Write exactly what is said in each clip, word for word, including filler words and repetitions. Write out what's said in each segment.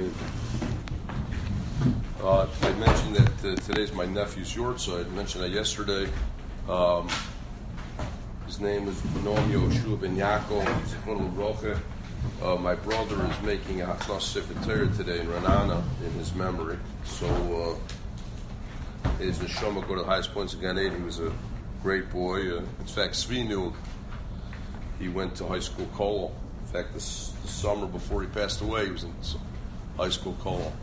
afternoon. Uh, I mentioned that uh, today's my nephew's yortzeit. I mentioned that yesterday. Um, his name is Noam Yoshua Ben Yaakov. Zichron L'Brocha. Uh, my brother is making a Hachnas Sefer Torah today in Ranana in his memory. So uh, his neshama go to the highest points of Gan Eden. He was a great boy. Uh, in fact, Svi knew he went to high school Kollel. In fact, this, this summer before he passed away, he was in high school Kollel.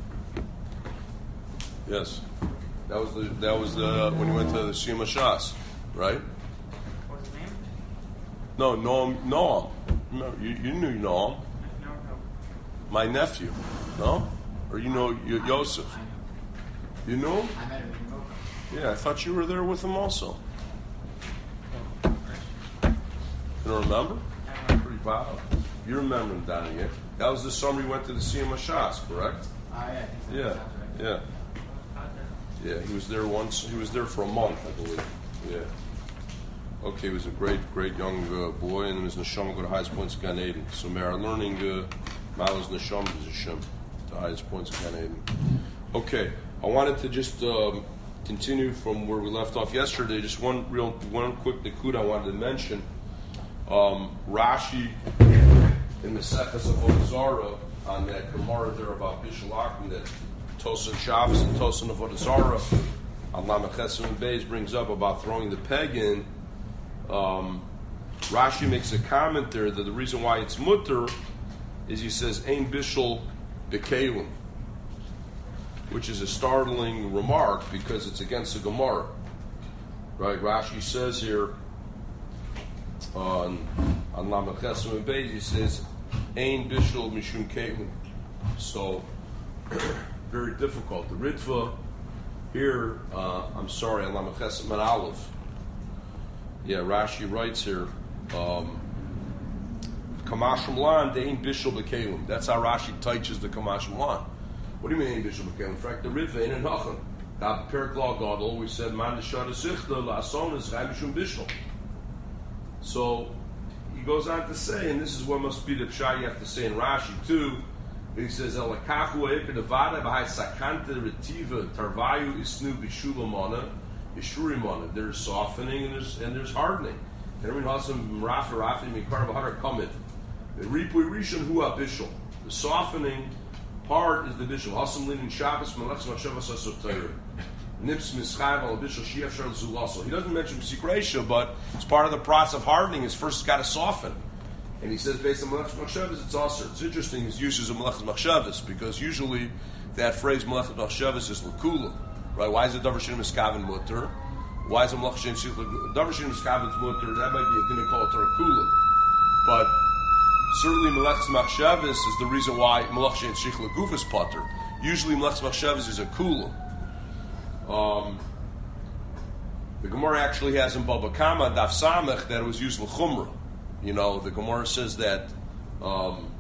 Yes, that was the that was the when he went to the Shema Shas, right? What's his name? No, Noam. Noam. No, you you knew Noam. No, no. My nephew, no? Or you know y- Yosef? I know. You knew him? I met him in Mocha. Yeah, I thought you were there with him also. You don't remember? I don't know. Pretty wild. You remember him down here? That was the summer he went to the Shema Shas, correct? Oh, yeah. I think so. Yeah, Sounds right. yeah. Yeah, he was there once. He was there for a month, I believe. Yeah. Okay, he was a great, great young uh, boy, and his neshama go to highest points of Gan Eden. So we are learning uh, Mala's neshama is Hashem, the highest points of Gan Eden. Okay, I wanted to just um, continue from where we left off yesterday. Just one real, one quick nikud I wanted to mention. Um, Rashi in the Seches of Zara on that Gemara there about Bishul Akum that Tosin Shabbos and Tosin Avodah Zarah, Allah Mechesim Beis brings up about throwing the peg in. Um, Rashi makes a comment there that the reason why it's mutter is he says Ein Bishul Bekalim, which is a startling remark because it's against the Gemara. Right? Rashi says here on Allah Mechesim Beis, he says Ein Bishul Mishum Kalim. So very difficult. The Ritva here, uh, I'm sorry, Allah Mechesim and Aleph. Yeah, Rashi writes here, um, Kamashim Lan, Dein Bishul Bekalim. That's how Rashi teaches the Kamashim Lan. What do you mean, Dein Bishul Bekalim? In fact, the Ritva ain't nothing. That Perik Law God always said, Man Neshad Sichta, La Son is Mishum Bishul. So, he goes on to say, and this is what must be the pshat you have to say in Rashi too. He says, "Elakachu eker devada b'hai sakante retiva tarvayu isnu b'shulamana yishurimana." There's softening and there's and there's hardening. And everyone hasam rafa rafi mikar b'hadar kamid. The ripui rishon hu abishul. The softening part is the bishul. Hasam linin Shabbos melechs machshavas asotayr. Nips mischayv al bishul shiaf shar zulaso. He doesn't mention psikresha, but it's part of the process of hardening. Is first got to soften. And he says, based on Melechus Machshavas, it's also. It's interesting his uses of Melechus Machshavas, because usually that phrase Melechus Machshavas is Lakula. Right? Why is it Davar Shenim Eskaven Mutter? Why is it Melechus Shenim Davar Shenim Eskaven Mutter? That might be a going to call it Tarakula. But certainly Melechus Machshavas is the reason why Melechus Shenim Shich is Potter. Usually Melechus Machshavas is a Kula. Um, the Gemara actually has in Baba Kama, Daf Samech, that it was used L'chumra. You know, the Gemara says that um,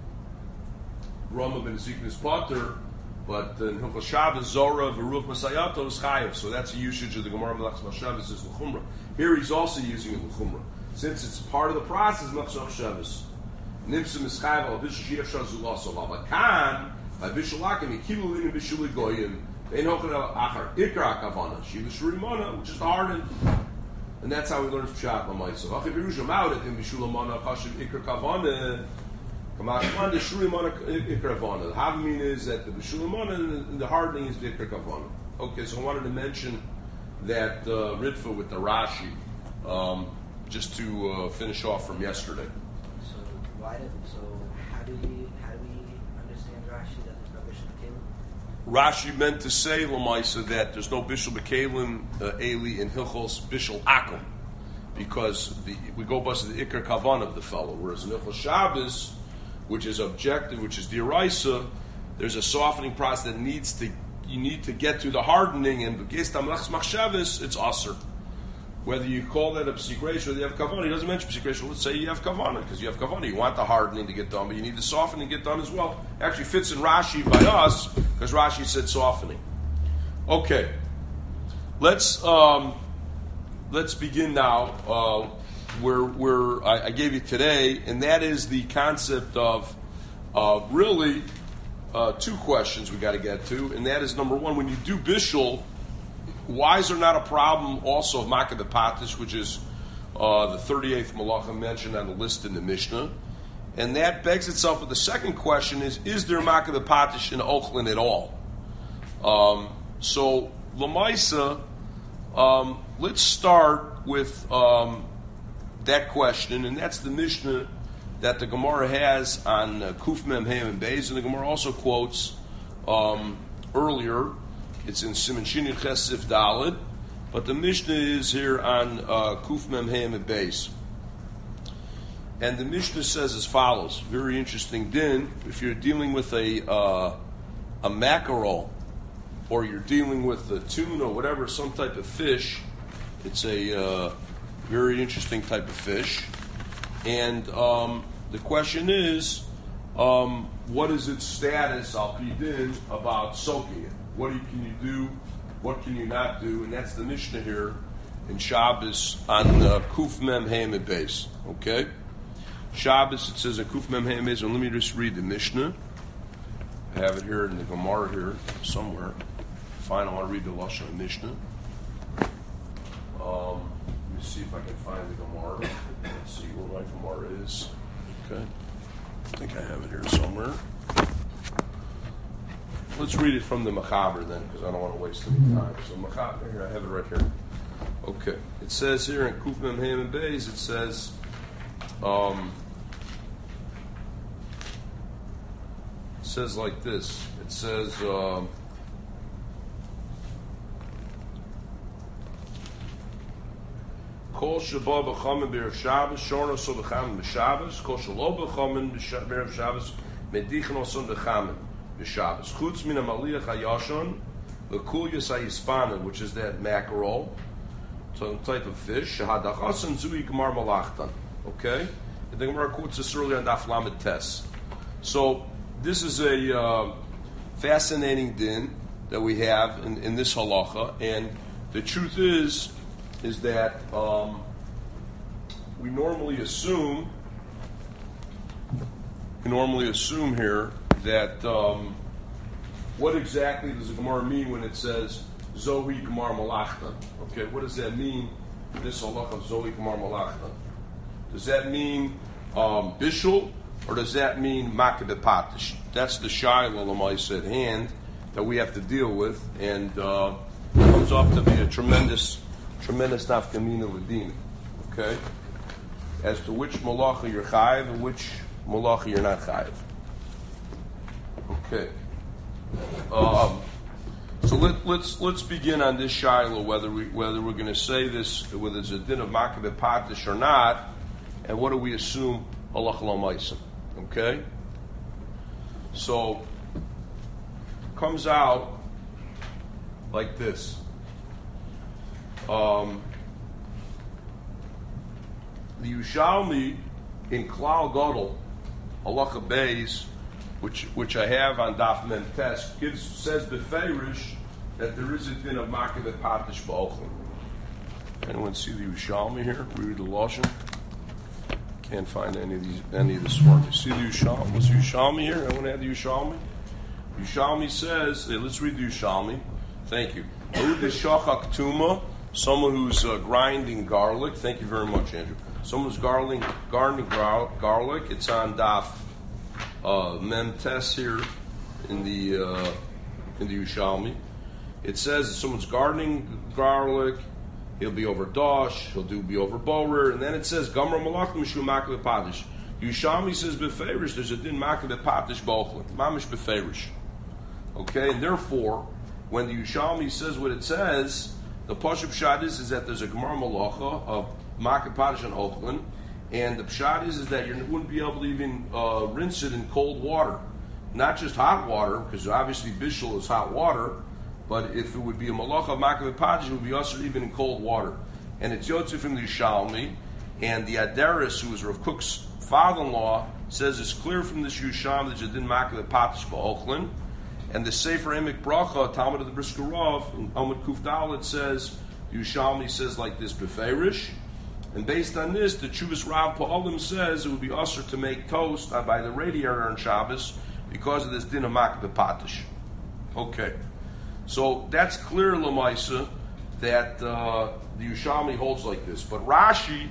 Rama ben Ezekiel is Potter, but in Hilchos Shabbos, Zorah, Veruch Masayato is Chayev. So that's a usage of the Gemara Melechus Shabbos is L'chumra. Here he's also using it L'chumra. Since it's part of the process, Melechus Shabbos. Nipsim is Chayev, al Bishul Shiaf Shar Zulaso. Lavakan, by Bishul Akim, Yikilu Lin Bishul Goyim, Ein Hochen El Achar, Ikra Kavana, Shiva Shurimana, which is hardened. And that's how we learn Pshat L'maisa. Achi Birusha Maudet in Bishulamana Chashiv Ikra Kavana. Kamashman the Shurimana Ikra Kavana. The Havmin is that the Bishulamana and the hardening is the Ikra Kavana. Okay, so I wanted to mention that uh, Ritva with the Rashi, um, just to uh, finish off from yesterday. So why did so how do we how do we understand Rashi that there's no Bishul Bekalim? Rashi meant to say L'maisa that there's no Bishul Bekalim uh, Eli in Hilchos Bishul Akum, because the, we go by the Ikar Kavan of the fellow, whereas in Hilchos Shabbos, which is objective, which is Diraisa, there's a softening process that needs to you need to get to the hardening, and B'geis Melechus Machshavas, it's Aser. Whether you call that a psikresha or you have kavana, he doesn't mention psikresha. Let's say you have kavana, because you have kavana. You want the hardening to get done, but you need the softening to get done as well. It actually fits in Rashi by us, because Rashi said softening. Okay, let's um, let's begin now. Uh, where where I, I gave you today, and that is the concept of uh, really uh, two questions we got to get to, and that is number one: when you do bishul, why is there not a problem also of makeh b'patish, which is uh, the thirty-eighth malacha mentioned on the list in the Mishnah? And that begs itself with the second question: is is there makeh b'patish in ochlin at all? Um, so Lamaisa, um, let's start with um, that question, and that's the Mishnah that the Gemara has on uh, Kuf Mem Hem and Beis, and the Gemara also quotes um, earlier. It's in Siman Shin Yud Ches Sif Daled, but the Mishnah is here on uh, Kuf Mem Hem and Beis, and the Mishnah says as follows. Very interesting din. If you're dealing with a uh, a mackerel, or you're dealing with a tuna or whatever, some type of fish, it's a uh, very interesting type of fish. And um, the question is, um, what is its status, al pi din, about soaking it? What do you, can you do? What can you not do? And that's the Mishnah here in Shabbos on uh, Kuf Mem Hem and Beis. Okay? Shabbos, it says in Kuf Mem Hem and Beis, and let me just read the Mishnah. I have it here in the Gemara here somewhere. Fine, I want to read the Lashon Mishnah. Um, let me see if I can find the Gemara. Let's see where my Gemara is. Okay. I think I have it here somewhere. Let's read it from the Mechaber then, because I don't want to waste any time. So Mechaber, here, I have it right here. Okay. It says here in Kuf Mem Hem and Beis, it says, um, it says like this. It says, um, Kol sheba b'chamen b'erev Shabbos, shorno so b'chamen b'Shabbos. Kol shelo b'chamen b'erev Shabbos, medichen oson b'chamen b'Shabbos. Chutz min ha'maliach ha'yashon, l'kulyas ha'yispanen, which is that mackerel, some type of fish. Shehadachasan zui gemar malachtan. Okay, and the Gemara quotes this earlier on Daf Lamed Tes. So this is a uh, fascinating din that we have in, in this halacha, and the truth is. is that um, we normally assume, we normally assume here that um, what exactly does the Gemara mean when it says Zohi Gemar Malachta? Okay, what does that mean? This halacha of Zohi Gemar Malachta. Does that mean um, bishul, or does that mean makeh b'patish? That's the shaila l'maisa at hand that we have to deal with, and uh, it comes off to be a tremendous. Tremendous nafkamina l'din, okay? As to which malacha you're chayiv and which malacha you're not chayiv. Okay. Um, so let, let's let's begin on this shiloh, whether we whether we're going to say this, whether it's a din of makeh b'patish or not, and what do we assume halacha l'maisa? Okay. So comes out like this. Um, the Yushalmi in Klal Gadol, Halacha Beis, which which I have on Daf Mem Tes, gives says befeirish that there is a din of makeh b'patish b'ochlin. Anyone see the Yushalmi here? Read the Lashon. Can't find any of these any of the sources. See the Yushalmi? Was the Yushalmi here? Anyone have the Yushalmi? Yushalmi says. Hey, let's read the Yushalmi. Thank you. Read the Shachak Tuma. Someone who's uh, grinding garlic. Thank you very much, Andrew. Someone who's garling, gardening gar- garlic. It's on Daf uh, Mem Tes here in the uh, in the Yushalmi. It says if someone's gardening garlic, he'll be over dosh. He'll do be over borer, and then it says Gamra Malach Mishum Makeh B'Patish. Yushalmi says befeirish. There's a din Makeh B'Patish B'Ochlin. Mamish befeirish. Okay, and therefore, when the Yushalmi says what it says. The Pashup Pshat is, is that there's a Gemara Malacha of Makeh B'Patish and Ochlin, and the Pshat is, is that you wouldn't be able to even uh, rinse it in cold water. Not just hot water, because obviously Bishul is hot water, but if it would be a Malacha of Makeh B'Patish, it would be usher even in cold water. And it's Yotzei from the Yushalmi, and the Aderis, who is Rav Kook's father-in-law, says it's clear from this Yushalmi that you didn't Makeh B'Patish B'Ochlin. And the Sefer Emek Bracha, Talmud of the Brisker Rav, in Amud Kuf Dalet says, Yushalmi says like this, befeirish. And based on this, the Chuvas Rav Pa'alim says it would be usher to make toast by the radiator on Shabbos because of this din of makeh b'patish. Okay, so that's clear l'maisa that uh, the Yerushalmi holds like this, but Rashi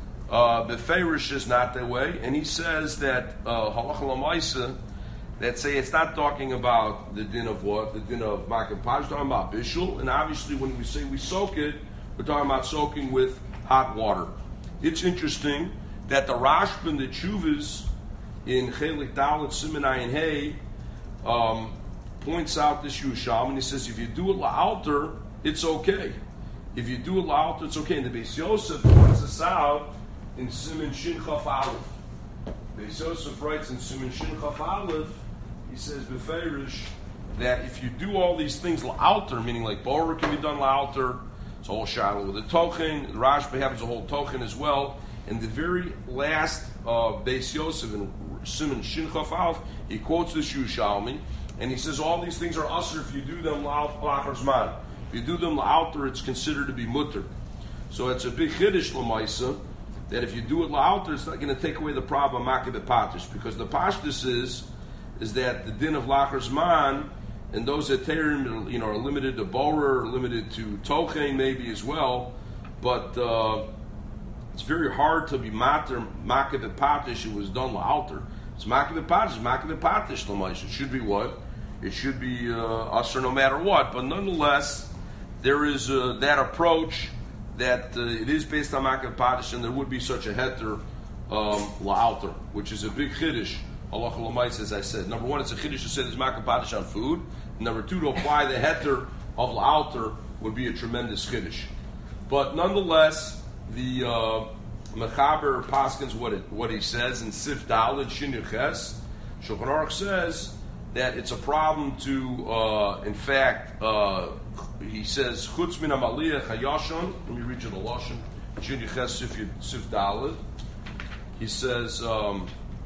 uh, beferish is not that way, and he says that uh, halacha l'maisa that say it's not talking about the din of what the din of makeh b'patish, talking about bishul, and obviously when we say we soak it, we're talking about soaking with hot water. It's interesting that the Rashba and the Chuvas in Chelik Dalet Siman Ayin Hey um, points out this Yerushalmi, and he says if you do it la'alter, it's okay. If you do it la'alter, it's okay. And the Beis Yosef points this out in Siman Shin Chaf Aleph. Beis Yosef writes in Siman Shin Chaf Aleph, he says beferish that if you do all these things la'alter, meaning like borer can be done la'alter, it's a whole shadow with a tochen. The Rashba happens a whole tochen as well. And the very last uh, Beis Yosef in Siman Shin Chaf Aleph, he quotes this Yerushalmi, and he says all these things are usher if you do them la'achar zman. If you do them la'alter, it's considered to be mutter. So it's a big chiddush l'maisa that if you do it la'alter, it's not going to take away the problem of makeh b'patish, because the pashtus is is that the din of la'achar zman and those heterim, you know, are limited to borer, limited to tochen maybe as well, but uh, it's very hard to be mater makeh b'patish. It was done la'alter. It's makeh b'patish, makeh b'patish l'maisa. It should be what? It should be uh, usher no matter what. But nonetheless, there is uh, that approach that uh, it is based on makeh b'patish, and there would be such a heter um, la'alter, which is a big chiddush. Allah L'maisa, as I said. Number one, it's a chiddush to say there's makeh b'patish on food. Number two, to apply the heter of la'alter would be a tremendous chiddush. But nonetheless, the uh, Mechaber Paskins what it, what he says in Sif Daled Shin Yuches, Shulchan Aruch says that it's a problem to, uh, in fact, uh, he says Chutz min Amaliyah Hayashon. Let me read you the lashon. Shin Yuches Sif Sif Daled. He says. Um,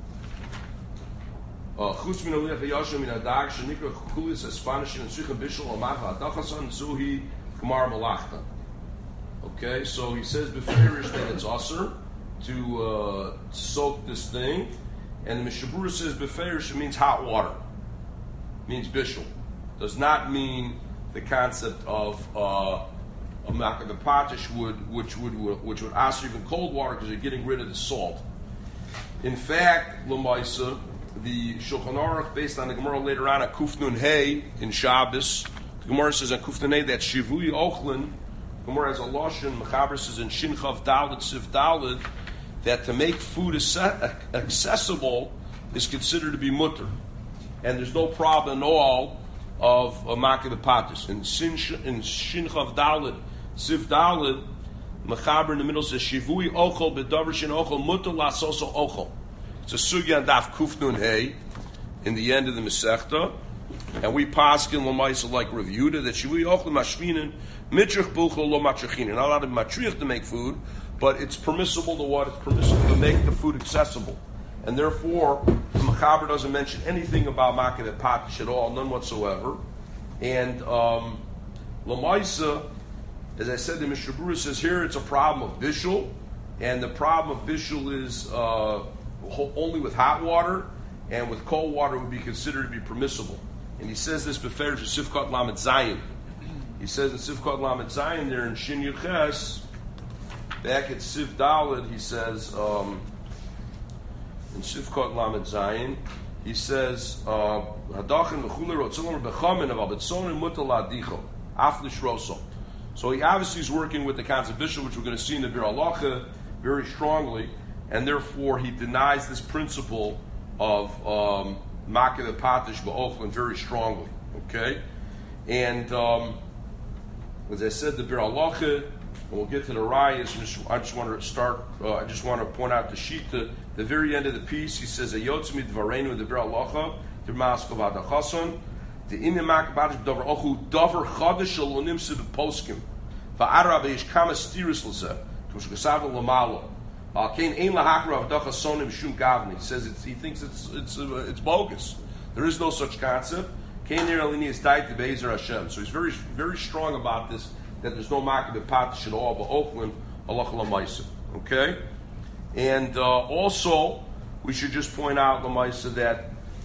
Chutz min Amaliyah Hayashon min Adag Shenikra Chukulis Espanish and Suchem Bishul Amacha Adachasan Zuhi Gemar Malachta. Okay, so he says beferish that it's usher to uh, soak this thing, and the Mishabura says beferish it means hot water, it means bishul. Does not mean the concept of uh, a makeh b'patish would which would which would usher even cold water because you're getting rid of the salt. In fact, l'maisa, the Shulchan Aruch based on the Gemara later on at Kuf Nun Hey in Shabbos, the Gemara says on Kuf Nun Hey that shivui ochlin. Gemara has a lashon, Mechaber says in Shin Chav Daled Sif Daled, that to make food accessible is considered to be mutter, and there's no problem at all of a makeh b'patish. In Shin in Shin Chav Daled Sif Daled, Mechaber in the middle says Shivui Ochel B'Davar Shin Ochel Mutter Lasoso Ochel. It's a sugya on Daf Kuf Nun Hey in the end of the Masechta, and we paskin l'maisa like reviewed that Shivui Ochel Mashvinin. Mitrich buchel lo matrichin. You're not allowed to matrich to make food, but it's permissible to what? It's permissible to make the food accessible. And therefore, the Mechaber doesn't mention anything about makeh b'patish at all, none whatsoever. And um, Lamaisa, as I said, the Mishabura says here it's a problem of bishul, and the problem of bishul is uh, only with hot water, and with cold water would be considered to be permissible. And he says this beferish Sifkat Lamed Zayin. He says in Sifkat Lamed Zayin there in Shin Yuches, back at Sif Daled, he says, um, in Sifkat Lamed Zayin, he says, Hadachin Mechuler Rotzilam Bechamin of Abetzonim Mutal Adicho, Aflish Rosso. So he obviously is working with the concept of bishul, which we're going to see in the Bir Halacha very strongly, and therefore he denies this principle of um, makeh b'patish b'ochlin very strongly. Okay? And um, as I said, the Bir Halacha, and we'll get to the rayas. I just want to start. Uh, I just want to point out the sheet. The, the very end of the piece, he says, "Ayotzmi dvareinu the Bir Halacha the Maskov Adachason the Inim Makeh b'patish b'davar ochu davar chadash lo nimsa b'poskim va'arav eish kama stiris l'zeh kush gesav l'malo kein ein lahakra avdachasonim shum gavni." He says it's, he thinks it's it's uh, it's bogus. There is no such concept. So he's very, very strong about this, that there's no makeh b'patish at all, but Oakland, halacha l'maisa. Okay? And uh, also, we should just point out, l'maisa, that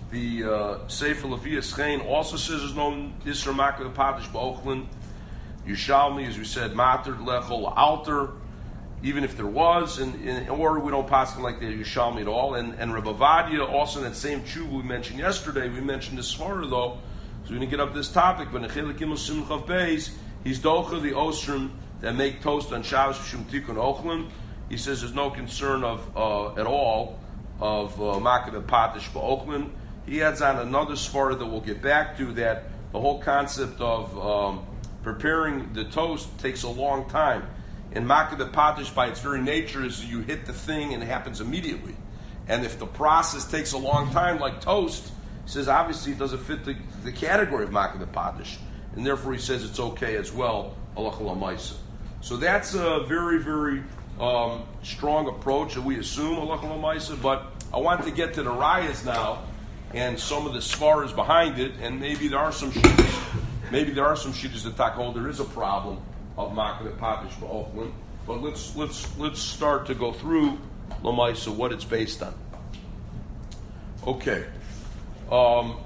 the uh, Sefer Levias Chain also says there's no Isra Makar Patish Ba'ochlin. Yushalmi, as we said, Mater Lechol Alter, even if there was, and, and or we don't pass it like the Yushalmi at all. And and Rebbe Vadia also in that same tshuva we mentioned yesterday. We mentioned this Svara though, so we didn't get up this topic. But Nechel Gimel Simchav Beis, he's docha the Osrim that make toast on Shabbos Shum Tikkun Ochlin. He says there's no concern of uh, at all of uh, Makar Patish Ba'ochlin. He adds on another svara that we'll get back to, that the whole concept of um, preparing the toast takes a long time. And Makar Patish, by its very nature, is you hit the thing and it happens immediately. And if the process takes a long time, like toast, he says obviously it doesn't fit the, the category of Makar Patish. And therefore he says it's okay as well, halacha l'maisa. So that's a very, very um, strong approach that we assume, halacha l'maisa. But I want to get to the rayas now, and some of the svaras behind it, and maybe there are some shittas, maybe there are some shittas that talk, oh, there is a problem of Makar Patish Ba'ochlin, but let's let's let's start to go through Lamaisa, what it's based on. Okay. Um,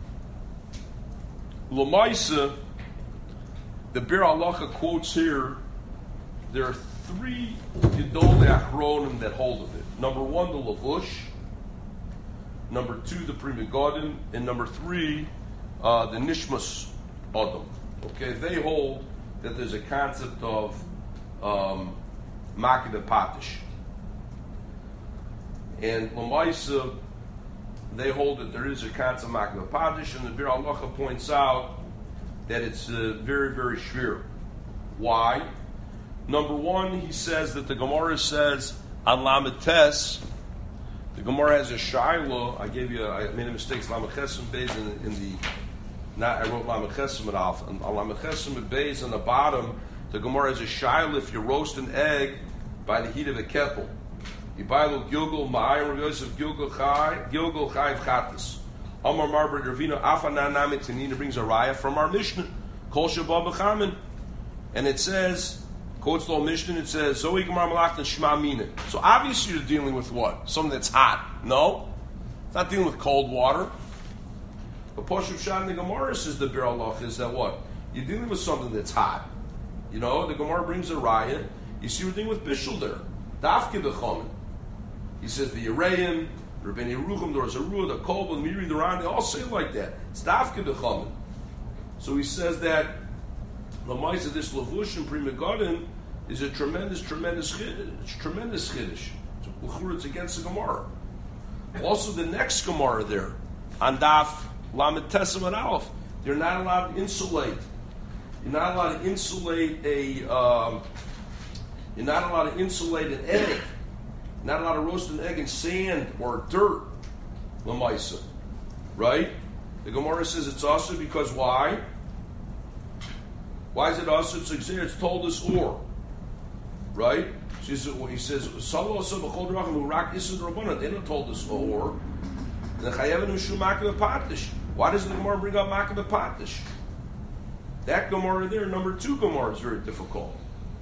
Lamaisa, the Bir Halacha quotes here, there are three Gedolei Achronim that hold of it. Number one, the Lavush. Number two, the Pri Megadim, and number three, uh, the Nishmas Adam. Okay, they hold that there's a concept of um, Makar Patish, and Lamaisa, they hold that there is a concept of Makar Patish, and the Bir Halacha points out that it's uh, very, very shvir. Why? Number one, he says that the Gemara says on Lamed Tes. The Gemara has a Shaila. I gave you. A, I made a mistake. It's Lamed Chesem Beis in, in the. Not I wrote Lamed Chesem at Alpha. On Lamed Chesem at Beis on the bottom, the Gemara has a Shaila. If you roast an egg by the heat of a kettle, you buy a little Gilgal Ma'ayim Yosef Gilgal Chai Gilgal Chai V'Chatas. Amar Marbar Ravina Afanan Namit Tanina brings a raya from our Mishnah Kol Shabbat B'Chamin, and it says. Quotes the old Mishnah, it says, Zoe Gemar Malach and Shema Mina. So obviously you're dealing with what? Something that's hot. No? It's not dealing with cold water. But Poshuv Shad in the Gemara says the Bir Halacha is that what? You're dealing with something that's hot. You know, the Gemara brings a raya. You see we're dealing with Bishul there. Dafke B'Chomen. He says the Yereim, Rabbeinu Yeruchim, there was a Ruah, the Kol, the Miri, the Ran, they all say it like that. It's Dafke B'Chomen. So he says that the Lamaisa, this Lavush and Pri Megadim is a tremendous, tremendous chiddush. It's tremendous chiddush. It's against the Gemara. Also, the next Gemara there, on Daf Lamed Tesem and Aleph, you're not allowed to insulate. You're not allowed to insulate a. Um, you're not allowed to insulate an egg. You're not allowed to roast an egg in sand or dirt. Lamaisa, right? The Gemara says it's also because why? Why is it also? It's it's told us or, right? She says, well, he says, they don't told us or. Why does the Gemara bring up Makar Patish? That Gemara there, number two Gemara, is very difficult.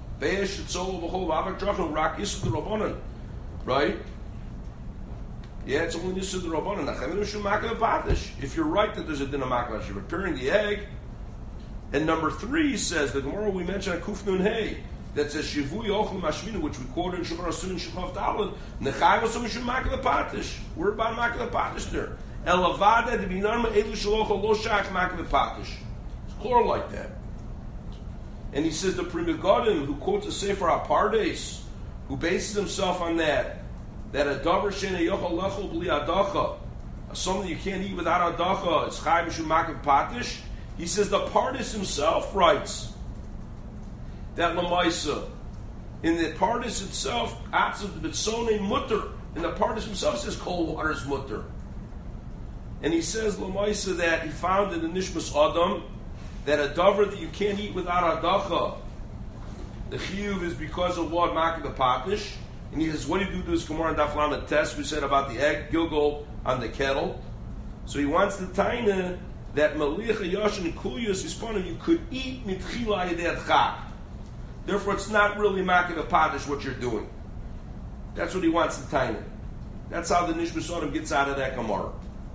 Right? Yeah, it's only Nisud Rabbanan. If you're right that there's a din of Makar, you're preparing the egg. And number three says, the Gemara we mentioned at Kuf Nun Hey, that says, Shivui Ochel Mashmina, which we quoted in Shemar Asun and Shemar Dalad, Nechai Vasam Shum Makar Patish. We're about Makar Patish there. Elavada de Binarma Elu Shalocha Lo Shach Makar Patish. It's clear like that. And he says, the Pri Megadim, who quotes the Sefer Apardes, who bases himself on that, that a davar shena yochal lechol b'li adacha, something you can't eat without adacha, it's chai b'shum Makar Patish. He says the Pardes himself writes that Lamaisa, in the Pardes itself, Atzav B'tzonei Mutter, and the Pardes himself says cold water is Mutter. And he says Lamaisa that he found in the Nishmas Adam that a davar that you can't eat without adacha, the chiyuv is because of what Makar Patish. And he says, what do you do to this Gemara and Daf Lamed Tes we said about the egg Gilgal on the kettle? So he wants the taina that Malicha Yashin Kuyas Hispanim you could eat mitchila yedei chak. Therefore, it's not really Makar Patish what you're doing. That's what he wants to taina. That's how the Nishmas Adam gets out of that Gemara.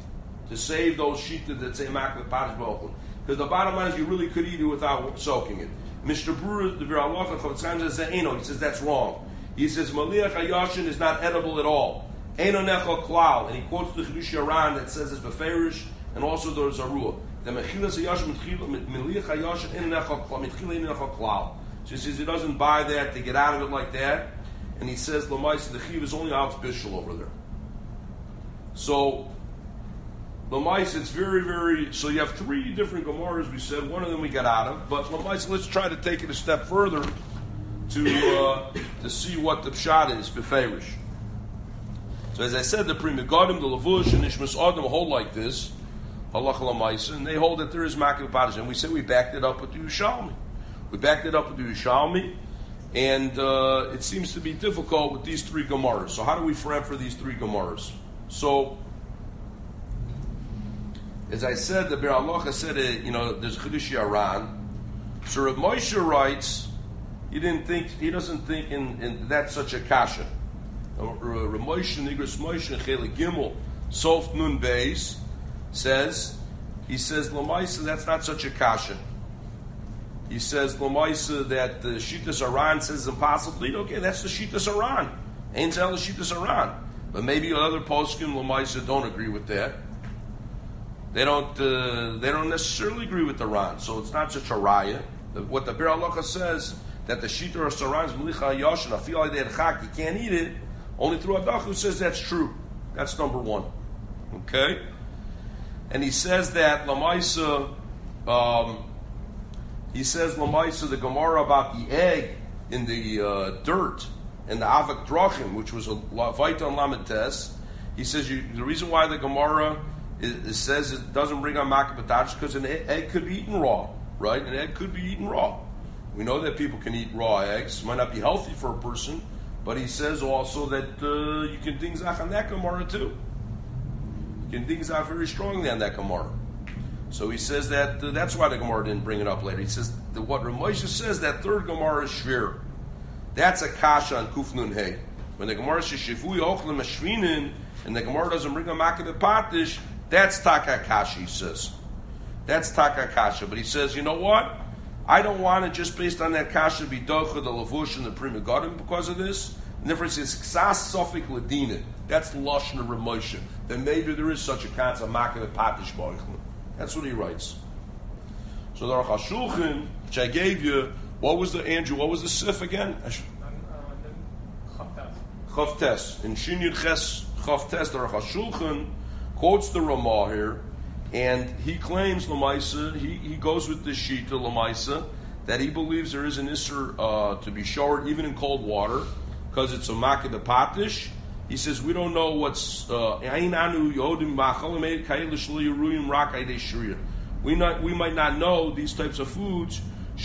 to save those shita that say makbid padish ba'ochlin. Because the bottom line is you really could eat it without soaking it. Mister Brewer, the Bir Halacha, Chofetz Chaim says that Eino. He says that's wrong. He says Maliach Hayashin is not edible at all. Eino Nechal Klal. And he quotes the Chidush Yaran that says it's Beferish, and also there's a rule. The Mechilas Hayashin, Maliach Hayashin, Eino Nechal Klal. Mitchila Eino Nechal Klal. So he says he doesn't buy that to get out of it like that. And he says Lamais, the Chiv is only out Bishul over there. So, Lamais, it's very, very. So you have three different Gemaras, we said. One of them we got out of. But Lamais, let's try to take it a step further to uh, to see what the Pshat is, Beferish. So as I said, the Pri Megadim, the Lavush, and Ishmas Adam hold like this, Halach Lamais, and they hold that there is Makib Padish. And we said we backed it up with the Yerushalmi. We backed it up with the Yerushalmi, and uh, it seems to be difficult with these three Gemaras. So how do we frame for these three Gemaras? So, as I said, the Bir Halacha said, it, you know, there's Chidush Yaran. So Rav Moshe writes, he didn't think, he doesn't think in, in that's such a kasha. Rav Moshe, Nigras Moshe, Chele Gimel, Sof Nun Beis, says, he says, Lamaisa, that's not such a kasha. He says, Lamaisa, that the Shitas Aran says impossible. Okay, that's the Shitas Aran. Ain't tell the Shitas Aran. But maybe other poskim Lamaisa don't agree with that. They don't. Uh, they don't necessarily agree with the Ran, so it's not such a raya. The, what the Bir Halacha says that the shita or saran is melicha yoshin. I feel like they chak. You can't eat it only through adachu. Says that's true. That's number one. Okay, and he says that lamaisa. Um, he says lamaisa the Gemara about the egg in the uh, dirt and the avak drachim, which was a vaitan lamentes. He says you, the reason why the Gemara It, it says it doesn't bring on makbid padish because an egg, egg could be eaten raw, right? An egg could be eaten raw. We know that people can eat raw eggs. It might not be healthy for a person, but he says also that uh, you can ding zach on that Gemara too. You can ding zach very strongly on that Gemara. So he says that uh, that's why the Gemara didn't bring it up later. He says that what Rav Moshe says, that third Gemara is shvir. That's a kasha on Kuf Nun Hey. When the Gemara says shivui ochlim ashvinin, and the Gemara doesn't bring a makbid padish, that's Takakashi, he says. That's Takakasha. But he says, you know what? I don't want it just based on that kasha be docha, the lavush, and the Pri Megadim because of this. And therefore he says, Ksas Sofik Ladina. That's the Lashon of Rav Moshe. Then maybe there is such a concept, Makeh Patish Boichlin. That's what he writes. So the Aruch HaShulchan, which I gave you, what was the, Andrew, what was the sif again? Chavtes. In Shin Yud Ches Chavtes, the Aruch HaShulchan quotes the Ramah here, and he claims Lamaisa, he, he goes with this Shita Lamaisa, that he believes there is an Isser uh, to be showered even in cold water, because it's a Makeh Patish. He says, we don't know what's, uh, we not we might not know these types of foods,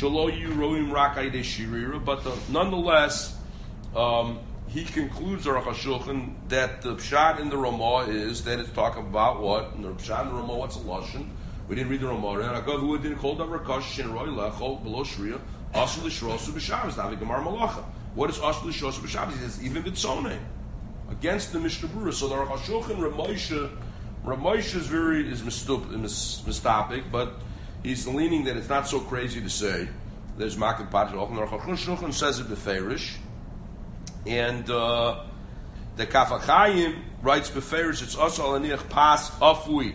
but the, nonetheless, um, he concludes Aruch HaShulchan that the pshat in the Ramah is that it's talking about what? In the pshat in the Ramah, what's a lashon? We didn't read the Ramah. Who didn't call the Rakash and Roy Lechol below Shriya Asul Shrosu b'Shabbos. Now the Gemara Malacha. What is Asul Shrosu b'Shabbos? He says even b'Tzonei against the Mishnah Berurah. So the Aruch HaShulchan Rav Moshe, Rav Moshe is very is mistopic, but he's leaning that it's not so crazy to say there's Makeh Patish. The Aruch HaShulchan says it b'Feirish. And uh, the Kaf HaChaim writes beferish it's also alaniach pas afui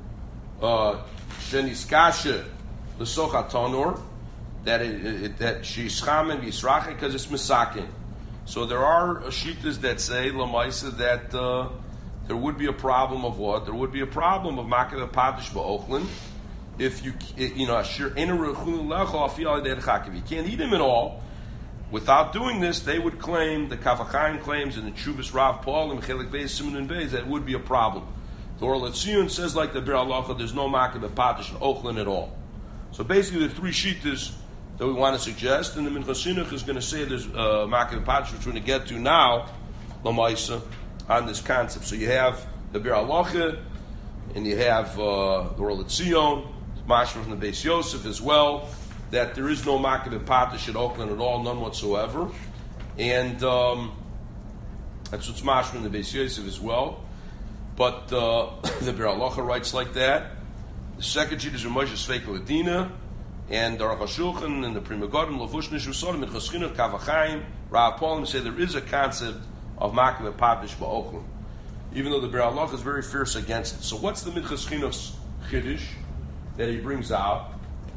sheniskashe l'socha tanur that it, it, that she's chamen v'yisrachen because it's misakin. So there are shitas that say lamaisa that uh, there would be a problem of what? There would be a problem of makeh patish ba'ochlin if you you know ashir enu rechun lecho afiyal derechak if you can't eat them at all. Without doing this, they would claim, the Kaf HaChaim claims in the Chuvas Rav Paul and Chelik Beis Siman and Beis that it would be a problem. The Or Letziyun says like the Bir Halacha, there's no Makeh Patish in Ochlin at all. So basically the three shitas that we want to suggest, and the Minchas Chinuch is going to say there's uh, Makeh Patish, which we're going to get to now, Lamaisa, on this concept. So you have the Bir Halacha, and you have uh, the Or Letzion, Mashma from the Beis Yosef as well, that there is no Makeh Patish at Oakland at all, none whatsoever. And um, that's what's mashma in the Beis Yosef as well. but uh, the Bir Halacha writes like that. The second sheet is Ramosha Sveika Ladina, and the Aruch HaShulchan and the Pri Megadim Lavush Nishu Sodim and Chaschinah Kavachayim Rav Paul say there is a concept of Makeh Padish Ba'ochlim, even though the Bir Halacha is very fierce against it. So what's the Minchas Chinuch's Chiddush that he brings out?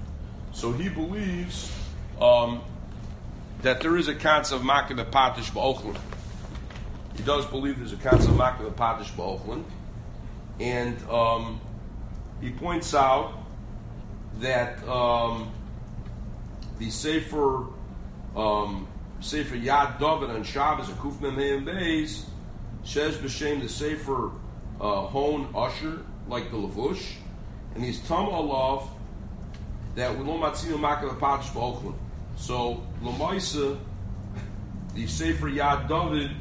So he believes um, that there is a concept of Makeh Padish Ba'ochlim. He does believe there's a concept of Makeh Padish Ba'ochlim, and um, he points out that um, the Sefer um, Sefer Yad David on Shabbos and Kuf Mem Hey and Beis says b'shem the Sefer uh, Hon Usher like the Lavush, and he's Tam Olav that we lo matzinu Makeh Padish Ba'ochlim. So Lamaisa, the Sefer Yad David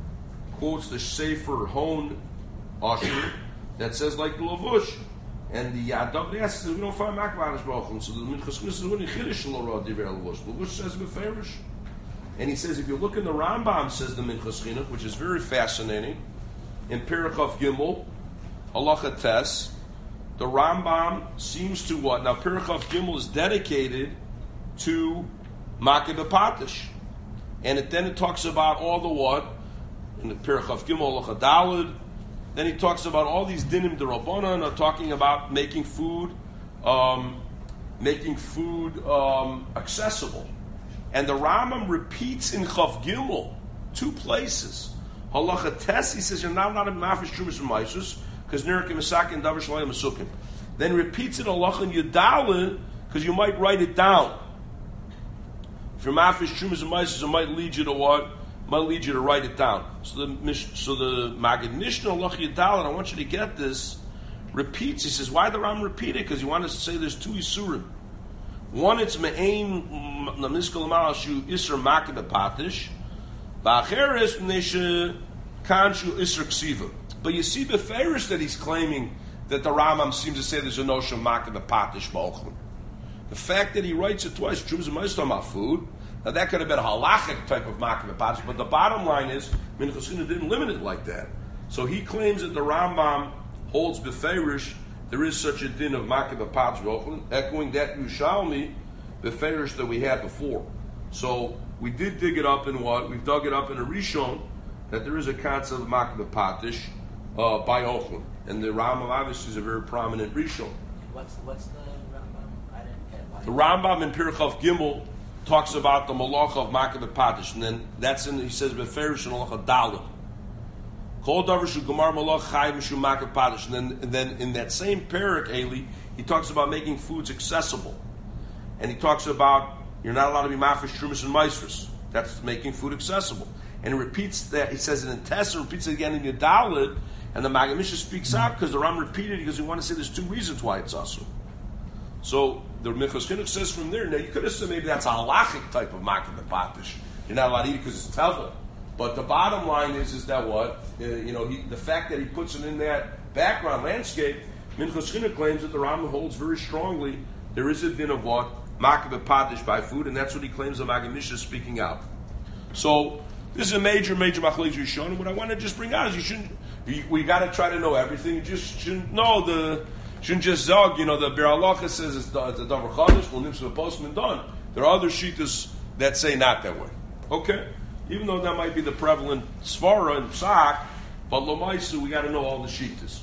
quotes the Sefer Hon Usher that says like the Lavush. And the Yad David asks, we don't find Makeh Padish Ba'ochlim. So the Minchas Chinuch says, "When you chiddush lo ra divrei Lavush, Lavush says beferish." And he says, if you look in the Rambam, says the Minchas Chinuch, which is very fascinating, in Perichav Gimel, Halacha Tes, the Rambam seems to what? Now, Perichav Gimel is dedicated to Makeh Padish, and it, then it talks about all the what? In the Perichav Gimel, Halacha Daled. Then he talks about all these dinim d'Rabbanan are talking about making food, um, making food um, accessible. And the Rambam repeats in Chav Gimel two places. Halacha Tes, he says you're not allowed to mafish trumas and maisus because nirkim misak and davar shalayim masukim. Then repeats it Halacha in Yudalin because you might write it down. If you're mafish trumas and maisus, it might lead you to what? Might lead you to write it down. So the so the Magid Mishnah Halacha Yudalin, I want you to get this, repeats. He says, why the Rambam repeat it? Because he wanted to say there's two isurim. One, it's me'ein namiskal malashu isur Makeh Padish, va'acheres neshe kanshu isur ksiva. But you see beferish that he's claiming that the Rambam seems to say there's a notion of Makeh Padish ba'ochlim. The fact that he writes it twice, Trumas and Maisus talking about food. Now that could have been a halachic type of Makeh Padish, but the bottom line is Minchas Chinuch didn't limit it like that. So he claims that the Rambam holds beferish there is such a din of Makeh Padish ba'ochlim, echoing that Yerushalmi beferish that we had before. So we did dig it up in what? We've dug it up in a Rishon that there is a concept of Makeh Padish uh, by Ochlim. And the Rambam obviously is a very prominent Rishon. What's what's the Rambam? I didn't get why. The Rambam in Perichav Gimel talks about the Malacha of Makeh Padish, and then that's in, he says, Beferish and Halacha Dalet. Kol davar shu gemar malach chayv mishum Makeh Padish. And then, and then in that same parak, Eli, he talks about making foods accessible. And he talks about you're not allowed to be mafish trumas and maestros. That's making food accessible. And he repeats that. He says it in Tess, and repeats it again in Yudalid. And the Magid Mishnah speaks out because the Ram repeated because he wanted to say there's two reasons why it's asu. So the Minchas Chinuch says from there. Now you could have said maybe that's a halachic type of Makeh Padish. You're not allowed to eat it because it's tevel. But the bottom line is, is that what uh, you know, he, the fact that he puts it in that background landscape, Minchas Chinuch claims that the Rambam holds very strongly there is a din of what Makeh Padish by food, and that's what he claims the Magid Mishnah is speaking out. So this is a major, major machlokes Rishon. And what I want to just bring out is you shouldn't. You, we got to try to know everything. You just shouldn't know the. Shouldn't just zog. You know the Bir Halacha says it's the davar chadash. Well, nimsa postman done. There are other shittas that say not that way. Okay, even though that might be the prevalent svara and psak, but lomaisu we got to know all the shittas.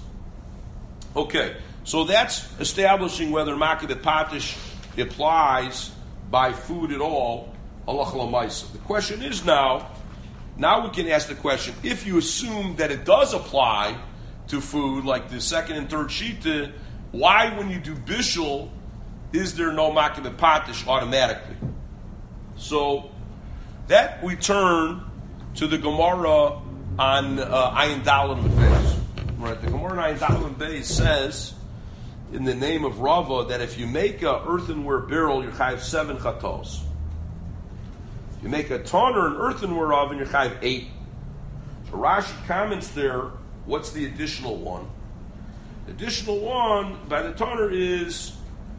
Okay, so that's establishing whether Makeh Padish applies by food at all. Halacha lomaisu. The question is now. Now we can ask the question: if you assume that it does apply to food, like the second and third shita, why, when you do bishul, is there no Makeh Padish automatically? So that we turn to the Gemara on uh, Ayin Daled Beis. Right, the Gemara on Ayin Daled Beis says, in the name of Rava, that if you make a earthenware barrel, you have seven chatos. You make a toner, an earthenware oven, you have eight. So Rashi comments there, what's the additional one? The additional one by the toner is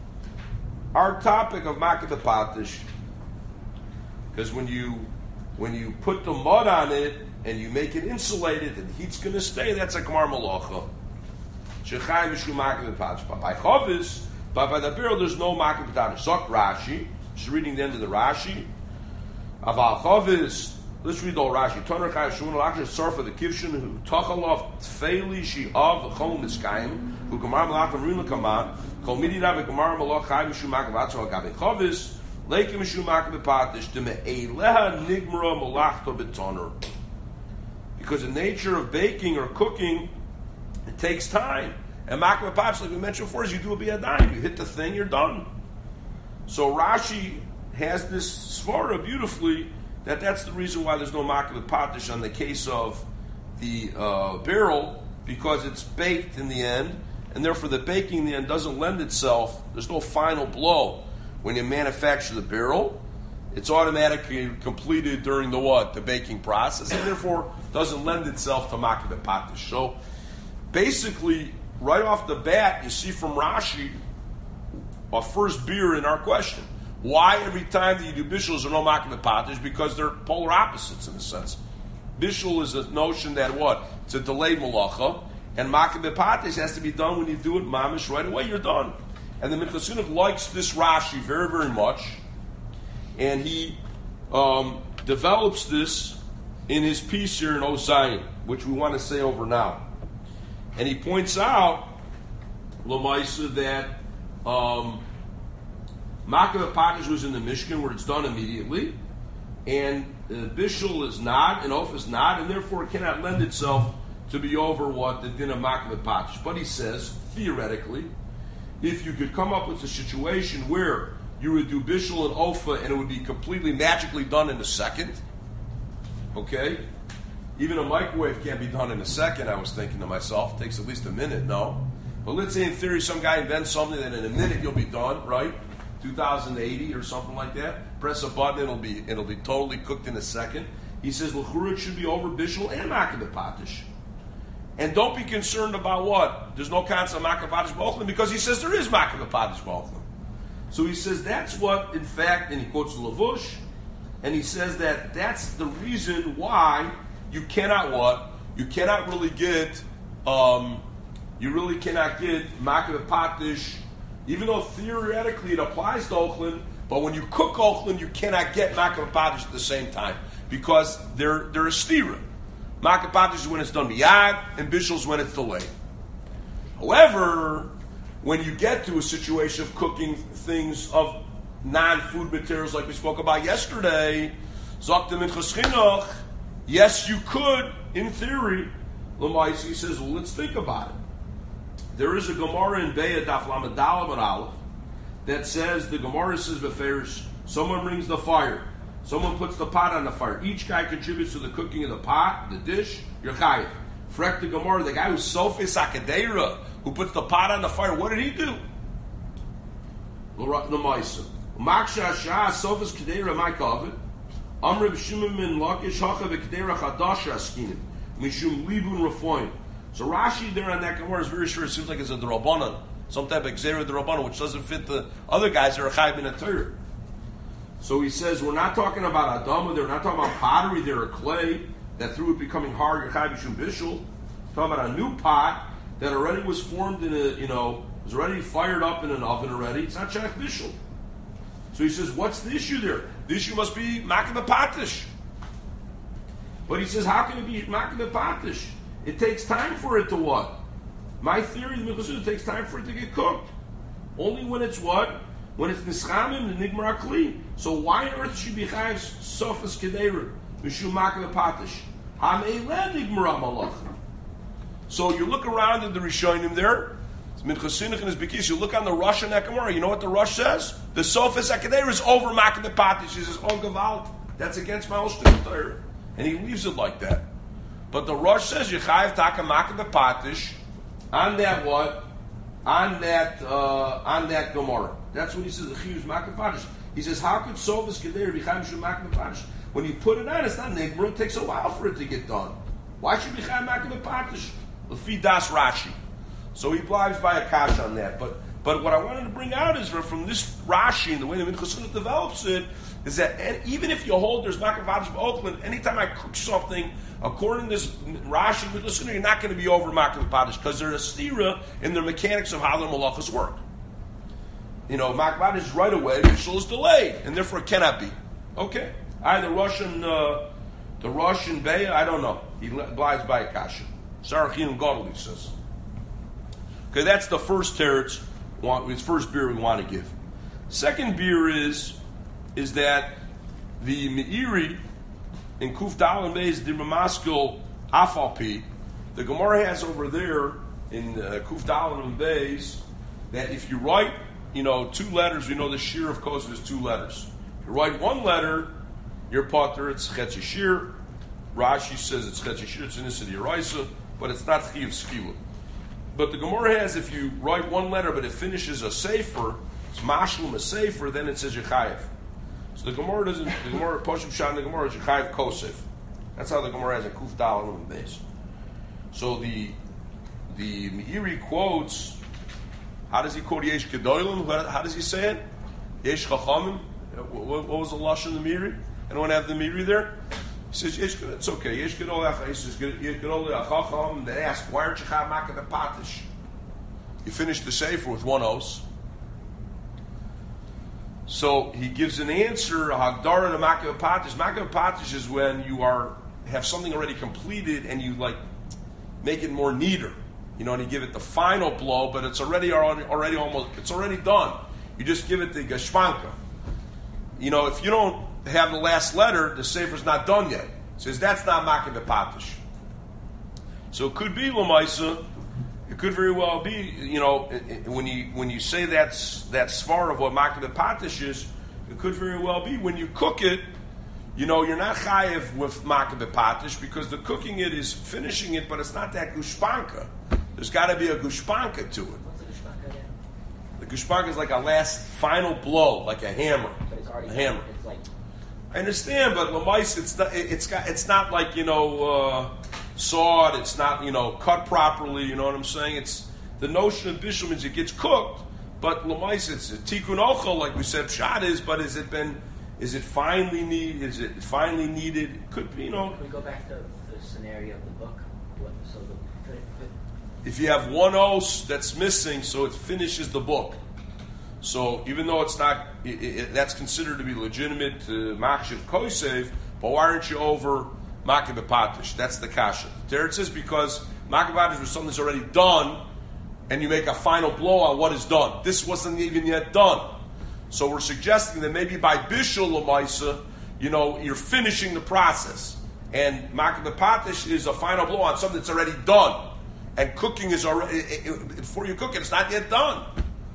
our topic of Makeh Padish. Because when you when you put the mud on it, and you make it insulated, and the heat's going to stay, that's a Gemar Malacha. Shechai Mishum Makeh B'Patish. But by Chavis, but by the barrel, there's no Makeh B'Patish. Zok Rashi, just reading the end of the Rashi. Aval Chavis, let's read the whole Rashi. Toner Chai Shun Lachar Sarfa the Kivshin who Tachalov Tfeili Shi Av V'Chol Miskayim who Gemar Malacha Rin Lekaman Kol Midi Rav Gemar Malacha Chai Mishum Makeh B'Patish Agabe Chavis Leikim Mishum Makeh B'Patish Deme'eleha Nigmara Malachto B'Toner. Because the nature of baking or cooking, it takes time. And Makeh B'Patish, like we mentioned before, is you do a biyadayim. You hit the thing, you're done. So Rashi has this svara beautifully that that's the reason why there's no Makeh B'Patish on the case of the uh, barrel, because it's baked in the end, and therefore the baking in the end doesn't lend itself. There's no final blow when you manufacture the barrel. It's automatically completed during the what? The baking process, and therefore doesn't lend itself to Makeh B'Patish. So basically, right off the bat, you see from Rashi, our first beer in our question. Why every time that you do bishul is there no Makeh B'Patish? Because they're polar opposites in a sense. Bishul is a notion that what? It's a delayed malacha, and Makeh B'Patish has to be done when you do it mamish right away, you're done. And the Minchas Chinuch likes this Rashi very, very much, and he um, develops this in his piece here in Osayin, which we want to say over now. And he points out, Lamaisa, that um, Makeh B'Patish was in the Mishkan where it's done immediately, and uh, Bishul is not, and Of is not, and therefore it cannot lend itself to be over what the din of Makeh B'Patish. But he says, theoretically, if you could come up with a situation where you would do Bishul and Ofa and it would be completely magically done in a second, okay? Even a microwave can't be done in a second, I was thinking to myself. It takes at least a minute, no? But let's say in theory some guy invents something that in a minute you'll be done, right? two thousand eighty or something like that. Press a button, it'll be it'll be totally cooked in a second. He says, L'chura, it should be over Bishul and Makeh B'Patish. And don't be concerned about what? There's no concept of Makeh B'Patish B'Ochlim, because he says there is Makeh B'Patish B'Ochlim. So he says that's what, in fact, and he quotes Lavush, and he says that that's the reason why you cannot what? You cannot really get, um, you really cannot get Makeh B'Patish, even though theoretically it applies to Ochlin, but when you cook Ochlin, you cannot get Makeh B'Patish at the same time, because they're, they're a stira. Makeh B'Patish is when it's done miyad, and Bishul is when it's delayed. However, when you get to a situation of cooking things of non-food materials like we spoke about yesterday, Zoktim and Chaschinoch, yes, you could, in theory. Lamaisi says, well, let's think about it. There is a Gemara in Be'ah Daf Lamed Daled Amud Aleph that says, the Gemara says, Beferish, someone rings the fire, someone puts the pot on the fire, each guy contributes to the cooking of the pot, the dish, you're chayiv. Frek the Gemara, the guy who's Sofis Akadeira, who puts the pot on the fire, what did he do? Lamaisi. Maksha Shah Sofis Kadeira Maikavid. Amr b'Shimon min Lakish Hacha v'Kedera Chadasha Askinim Mishum Libun Rafoim. So Rashi there on that Gemara is very sure. It seems like it's a D'Rabbanan, some type of Gzeira D'Rabbanan, which doesn't fit the other guys that are Chayv in a Torah. So he says we're not talking about Adama. They're not talking about pottery. They're a clay that through it becoming hard. You're Chayv Mishum Bishul. Talking about a new pot that already was formed in a, you know, was already fired up in an oven already. It's not Shach Bishul. So he says, what's the issue there? The issue must be Makeh B'Patish. But he says, how can it be Makeh B'Patish? It takes time for it to what? My theory, the Minchas Chinuch, takes time for it to get cooked. Only when it's what? When it's Nischamim, the Nigmar Kli. So why on earth should be Chayv Sofas Kedera? Mishum Makeh B'Patish. Ha'me'eleh Nigmar Malach. So you look around at the Rishonim there, Minchas Chinuch and his Bikis, you look on the Rush in that Gemara, you know what the Rush says? The Sofas Akadeir is over Makeh B'Patish. He says, oh, Gavalt, that's against my Oshtim. And he leaves it like that. But the Rush says, Yechayev Taka Makeh B'Patish on that what? On that, uh, on that Gemara. That's what he says, the Chiyuv Makeh B'Patish. He says, how could Sofas Akadeir be Chayv Mishum Makeh B'Patish? When you put it on, it's not Nigmar, it takes a while for it to get done. Why should be Chayv Makeh B'Patish? Lefi Das Rashi. So he blives by a kash on that. But But what I wanted to bring out is from this Rashi and the way the Minchas Chinuch develops it is that and even if you hold there's Makar Padish B'Ochlan, anytime I cook something according to this Rashi and Minchas Chinuch, you're not going to be over Makar Padish because they're a stira in their mechanics of how their malachas work. You know, Makar Padish right away, Bishul is delayed, and therefore it cannot be. Okay, I the Russian uh, the Russian Beya, I don't know. He lies by a kasha. Sarachin Godel, says. Okay, that's the first teretz. His first beer we want to give. Second beer is is that the Meiri in Kuf Dal and Beis Dirmamaskil Afalpi, the Gemara has over there in uh, Kuf Dal and Beis that if you write, you know, two letters, we know the shir of kosher is two letters. If you write one letter, you're potter, it's chetz shir. Rashi says it's chetz shir, it's in the city Yoraisa, but it's not chiv skila. But the Gemara has, if you write one letter but it finishes a sefer, it's mashlum a sefer, then it says yechayev. So the Gemara doesn't, the Gemara, Poshim Shan, the Gemara is yechayev kosef. That's how the Gemara has a kuf dal on the base. So the the Meiri quotes, how does he quote Yesh Kedolim? How does he say it? Yesh Chachamim? What, what was the lashon of the Meiri? Anyone have the Meiri there? He says, Yesh Kedol, it's okay. Yesh Kedol, he says, Yesh Kedol, Chacham, they ask, why aren't you Chayav Makar B'Patish? You finish the Sefer with one os. So he gives an answer, Hagdara to Makar B'Patish. Makar B'Patish is when you are, have something already completed and you like, make it more neater. You know, and you give it the final blow, but it's already, already, already almost, it's already done. You just give it the Geshpanka. You know, if you don't have the last letter, the sefer's not done yet. It says that's not Makar B'Patish. So it could be Lamaisa. It could very well be, you know, when you when you say that's that svar of what Makar B'Patish is, it could very well be when you cook it. You know, you're not chayev with Makar B'Patish because the cooking it is finishing it, but it's not that gushpanka. There's got to be a gushpanka to it. What's a gushpanka again? The gushpanka is like a last final blow, like a hammer. But it's already a hammer. It's like I understand, but lamais, it's not. It's got. It's not like, you know, uh, sawed. It's not, you know, cut properly. You know what I'm saying? It's the notion of bishul means it gets cooked, but lamais, it's a tikkun ochel, like we said, pshat is. But has it been? Is it finally need? Is it finally needed? Could be, you know. Can we go back to the scenario of the book? What, so the could, could, If you have one os that's missing, so it finishes the book. So even though it's not, it, it, that's considered to be legitimate uh, machshav kosev, but why aren't you over Makar B'Patish? That's the kasha. There it says because Makar B'Patish was something that's already done, and you make a final blow on what is done. This wasn't even yet done. So we're suggesting that maybe by bishul l'maisa, you know, you're finishing the process, and Makar B'Patish is a final blow on something that's already done, and cooking is already it, it, before you cook it, it's not yet done.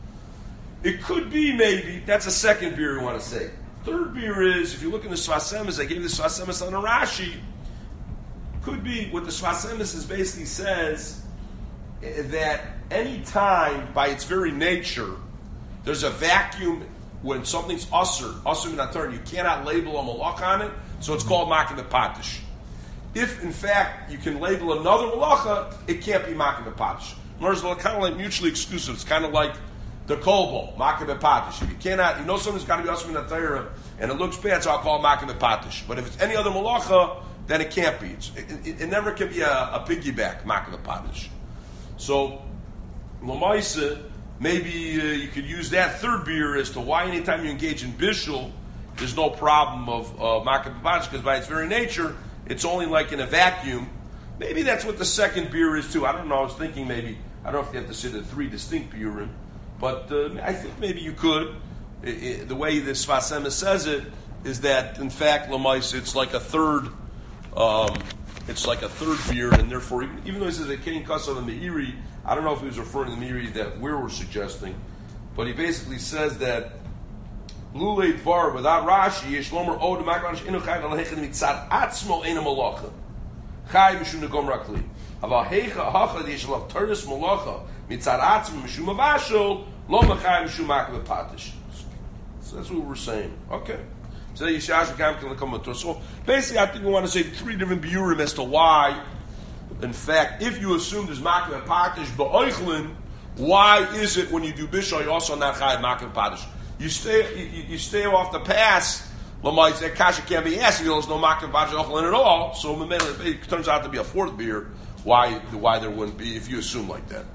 It could be maybe, that's a second beer we want to say. Third beer is, if you look in the Svasemis, I gave the Svasemis on a Rashi, could be, what the Svasemis is basically says, that any time, by its very nature, there's a vacuum when something's usher, usher minatar, you cannot label a malach on it, so it's called Makar B'Patish. If, in fact, you can label another malacha, it can't be Makar B'Patish. In other words, it's kind of like mutually exclusive. It's kind of like the kolbo, Makar B'Patish. If you cannot, you know something's got to be usher minatar, and it looks bad, so I'll call it Makar B'Patish. But if it's any other malacha, then it can't be. It's, it, it, it never can be a, a piggyback, Makar B'Patish. So, Lamaisa, maybe uh, you could use that third beer as to why anytime you engage in bishul, there's no problem of uh, Makar B'Patish, because by its very nature, it's only like in a vacuum. Maybe that's what the second beer is too. I don't know. I was thinking maybe, I don't know if you have to say the three distinct beerim, but uh, I think maybe you could. It, it, the way the Svasemis says it is that, in fact, Lamais, it's like a third, um, it's like a third beer, and therefore, even, even though he says a Kain Kasav and Meiri, I don't know if he was referring to the Meiri that we were suggesting, but he basically says that Lulei Dvar, without Rashi, Yeshlomer Od Makranish Inu Chai Valhechin Mitzad Atzmo Eina Malacha Chai Mishum Negom Rakli Aval Heicha Hacha Yeshlav Turdis Malacha Mitzad Atzmo Mishum Avashol Lo Machai Mishum Makar B'Patish. So that's what we're saying. Okay. So Yishash Gam can come to. So basically, I think we want to say three different biurim as to why. In fact, if you assume there's Makar B'Patish Ba'oichlin, Why is it when you do bishul you're also not chayav makim padish? You stay you, you stay off the pass. Lamais that kasha can't be asked if there's no makim padish ochlin at all. So it turns out to be a fourth beer. Why why there wouldn't be if you assume like that?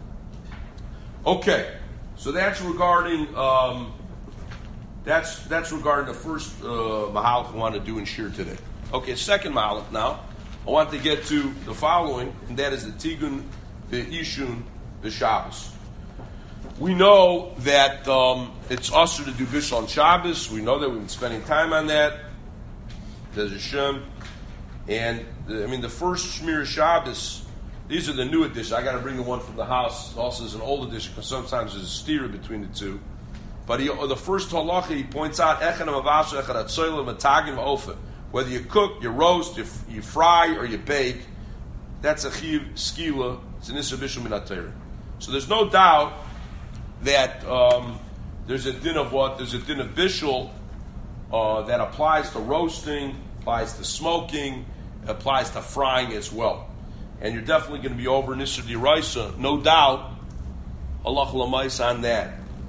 Okay, so that's regarding um, that's that's regarding the first uh, mahalach we want to do in shir today. Okay, second mahalach now. I want to get to the following, and that is the tigun, the ishun, the Shabbos. We know that um, it's usher to do bishul on Shabbos. We know that we've been spending time on that. There's a shem, and the, I mean the first Shmir Shabbos. These are the new editions. I got to bring the one from the house. Also, there's an old edition because sometimes there's a steer between the two. But he, the first halacha he points out echad mavasu echad atzoyla matagim ofa. Whether you cook, you roast, you, you fry, or you bake, that's a chiv skila. It's an issur bishul min haTorah. So there's no doubt that um, there's a din of what? There's a din of bishul uh, that applies to roasting, applies to smoking, applies to frying as well. And you're definitely going to be over Nisr D'Oraisa, no doubt, Allah L'mais on that.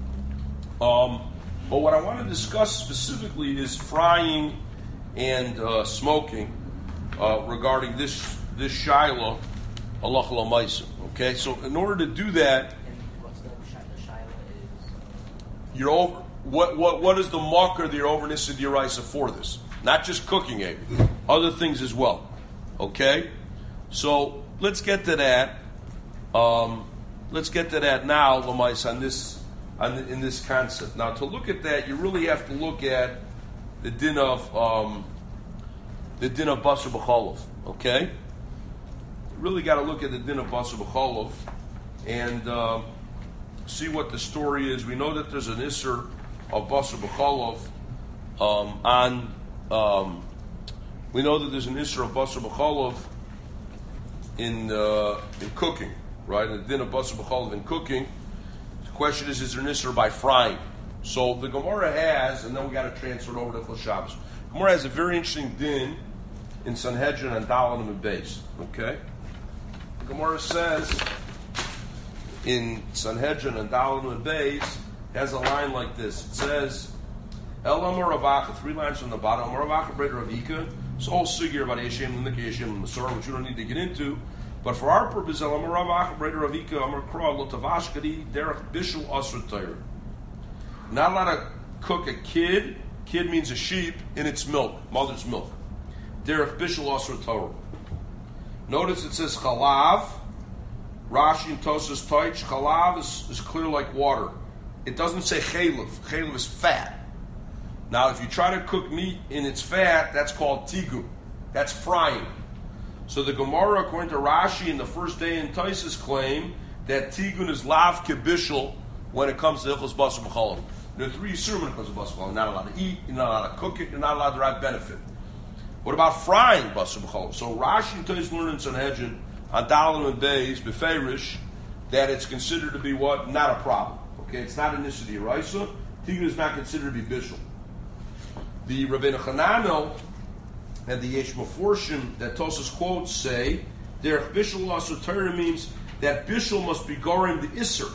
Um, but what I want to discuss specifically is frying and uh, smoking uh, regarding this this Shiloh, Allah L'mais. Okay, so in order to do that, And what's the Shiloh? Shiloh is. you're over. What what what is the marker that you're over Nisr D'Oraisa for this? Not just cooking, Abe. Other things as well. Okay, so let's get to that. Um, let's get to that now, Lamais, on this on the, in this concept. Now, to look at that, you really have to look at the din of um, the din of basar b'cholov. Okay, you really got to look at the din of basar b'cholov and uh, see what the story is. We know that there's an isser of basar b'cholov um, on. Um, we know that there's an isser of basar b'cholov in uh, in cooking, right? In the din of basar b'cholov in cooking. The question is, is there an isser by frying? So the Gemara has, and then we got to transfer it over to Chol Shabbos. Gemara has a very interesting din in Sanhedrin and Dalan and Beis. Okay, the Gemara says in Sanhedrin and Dalan and Beis has a line like this. It says, El Amar Ravacha, three lines from the bottom. Amar Ravacha, Breder Ravika. It's all sugir about Yeshem, Nika Yeshem, and Masorah, which you don't need to get into. But for our purpose, El Amar Ravacha, Breder Ravika, Amar Kra, Lotavashkadi, Derech Bishul Asr Torah. Not allowed to cook a kid. Kid means a sheep in its milk, mother's milk. Derech Bishul Asr Torah. Notice it says Chalav. Rashi and Tosas Taich. Chalav is, is clear like water. It doesn't say Chalev. Chalev is fat. Now, if you try to cook meat in its fat, that's called tigun. That's frying. So the Gemara, according to Rashi, in the first day in Taisus, claim that tigun is lav kibishul when it comes to ilchos basar b'cholov. There are three yisurim when it comes to basar b'cholov. You're not allowed to eat, you're not allowed to cook it, you're not allowed to derive benefit. What about frying basar b'cholov? So Rashi and Taisus learn in Sanhedrin, on Dalan and Beis, beferish, that it's considered to be what? Not a problem. Okay, it's not an issur d'oraisa. Tigun is not considered to be bishul. The Rabbeinu Hananel and the Yesh Meforshim that Tosas quotes say, Derech Bishul Asur Torah means that Bishul must be goring the Isser.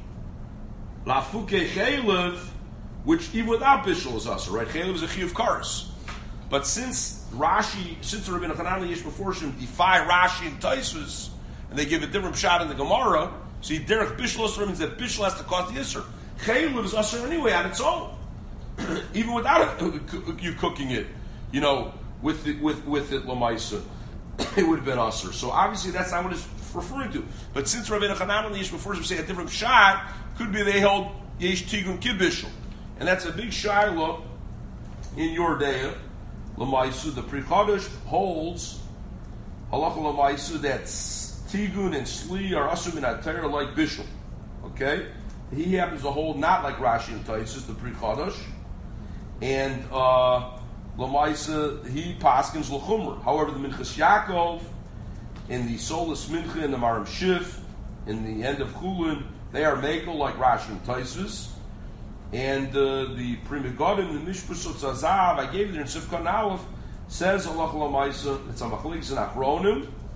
Lafuke Chaylev, which even without Bishul is Asur, right? Chaylev is a Chiyuv Karas. But since Rashi, since the Rabbeinu Hananel and Yesh Meforshim defy Rashi and Taisus, and they give a different shot in the Gemara, see, Derech Bishul Asur means that Bishul has to cause the Isser. Chaylev is Asur anyway on its own. Even without it, you cooking it, you know, with it, with with it lamaisa, it would have been usher. So obviously that's not what it's referring to. But since Rabbeinu Hananel and the Yesh Meforshim say a different shot, could be they held Yesh Tigun Kibishul, and that's a big shiloh in Yordea lamaisa. The Pri Chadash holds halacha lamaisa that Tigun and Sli are usher min haTorah like Bishul. Okay, he happens to hold not like Rashi and Taisus, the Pri Chadash. And uh, Lamaisa, he paskins l'chumr. However, the Minchas Yaakov, in the Solus Mincha, in the Maram Shif, in the end of Chulin, they are makel like Rashi and Taisus. And uh, the Pri Megadim, the Mishpusot Zazav, I gave it there in Sifkan Aleph, says Allah Lamaisa, it's a Machlik and Achronim.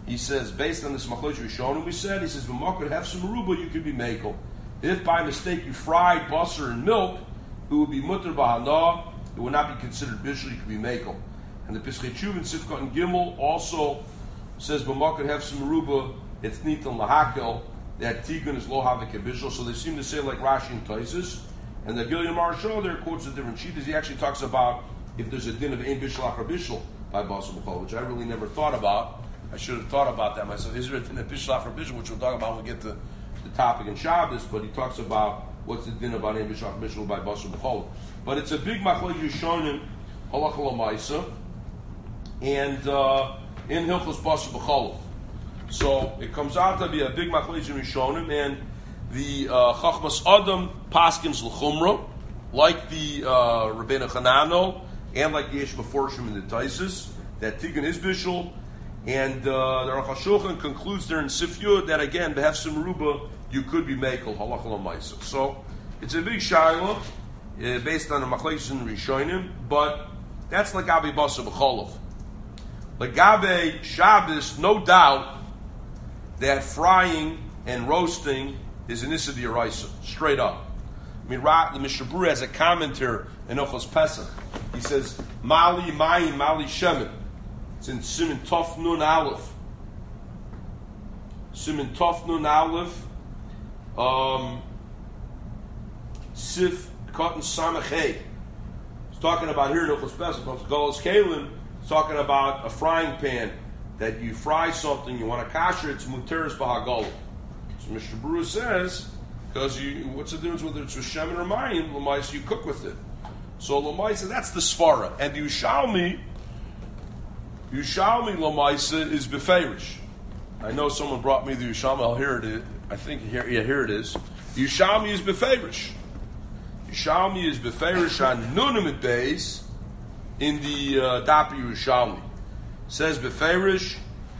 he says, based on this machlokes Rishonim, we said, he says, "V'makod have some meruba, you could be mekel. If by mistake you fried basar and milk, it would be mutter b'hana. It would not be considered bishul. You could be mekel." And the Pischei Tshuva in Sifkat and Gimel also says, "V'makod have some meruba, it's nitan lahakel." That tigun is lo havik bishul. So they seem to say like Rashi and Taisus. And the Gilyon Marshal there quotes a different sheet. He actually talks about if there's a din of ein bishul achar bishul by basar b'chol, which I really never thought about. I should have thought about that myself. Is there a din of bishul achar bishul, which we'll talk about when we get to the topic in Shabbos? But he talks about what's the din about ein bishul achar bishul by basar b'chol. But it's a big machlokes Rishonim halacha l'maisa, and uh, in Hilchos basar b'chol. So it comes out to be a big machlokes Rishonim, and the uh, Chachmas Adam paskins l'chumra, like the uh, Rabbeinu Chanano, and like the Yesh Meforshim in the Taisus, that tigun is bishul, and uh, the Aruch HaShulchan concludes there in Sif Yud that again, behefsim meruba, you could be mekel halacha l'maisa. So it's a big shayla uh, based on the machlokes in Rishonim, but that's like Abi Basar b'cholav. Like Gabe Shabbos, no doubt that frying and roasting is an issa d'oraisa, straight up. I mean, the Mishnah Berurah has a commentary in Ochos Pesach. He says, Mali Mayim, Mali Shemin. It's in Siman Tov Nun Aleph. Siman Tov Nun Aleph. Um, Sif Cotton Samachei. He's talking about here in Ochos Pesach, Golos Kalim, he's talking about a frying pan that you fry something, you want to kasher, it's muteris b'hagol. So Mishnah Berurah says, because you, what's the difference whether it's with shemen or mayim? L'maisa, you cook with it. So l'maisa, that's the svara, and the Yushalmi, Yushalmi l'maisa is beferish. I know someone brought me the Yushalmi. I'll hear it. I think here, yeah, here it is. Yushalmi is beferish. Yushalmi is beferish on Nunamid Beis in the uh, Dapi Yushalmi. Says beferish.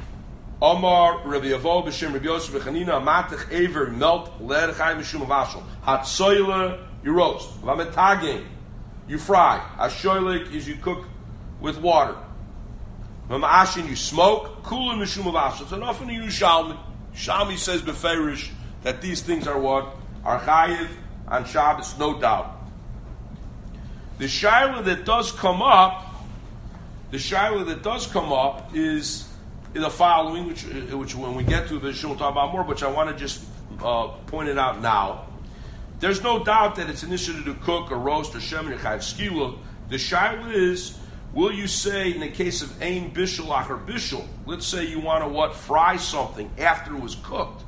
Omar Rabbi Avo b'shem Rabbi Yosef b'Chanina matich aver melt lerchai mishum avashel hatzoyle you roast vametagim you fry ashoylik is you cook with water v'ma'ashin you smoke kula mishum avashel. It's enough in the Yushalmi. Shalmi says beferish that these things are what are chayiv on Shabbos, no doubt. The shaila that does come up, the shaila that does come up is. In the following, which, which when we get to this, we'll talk about more, but I want to just uh, point it out now. There's no doubt that it's an issue to cook or roast or shemen or chayiv skila. The shaila is, will you say in the case of ein bishul achar bishul, let's say you want to what fry something after it was cooked.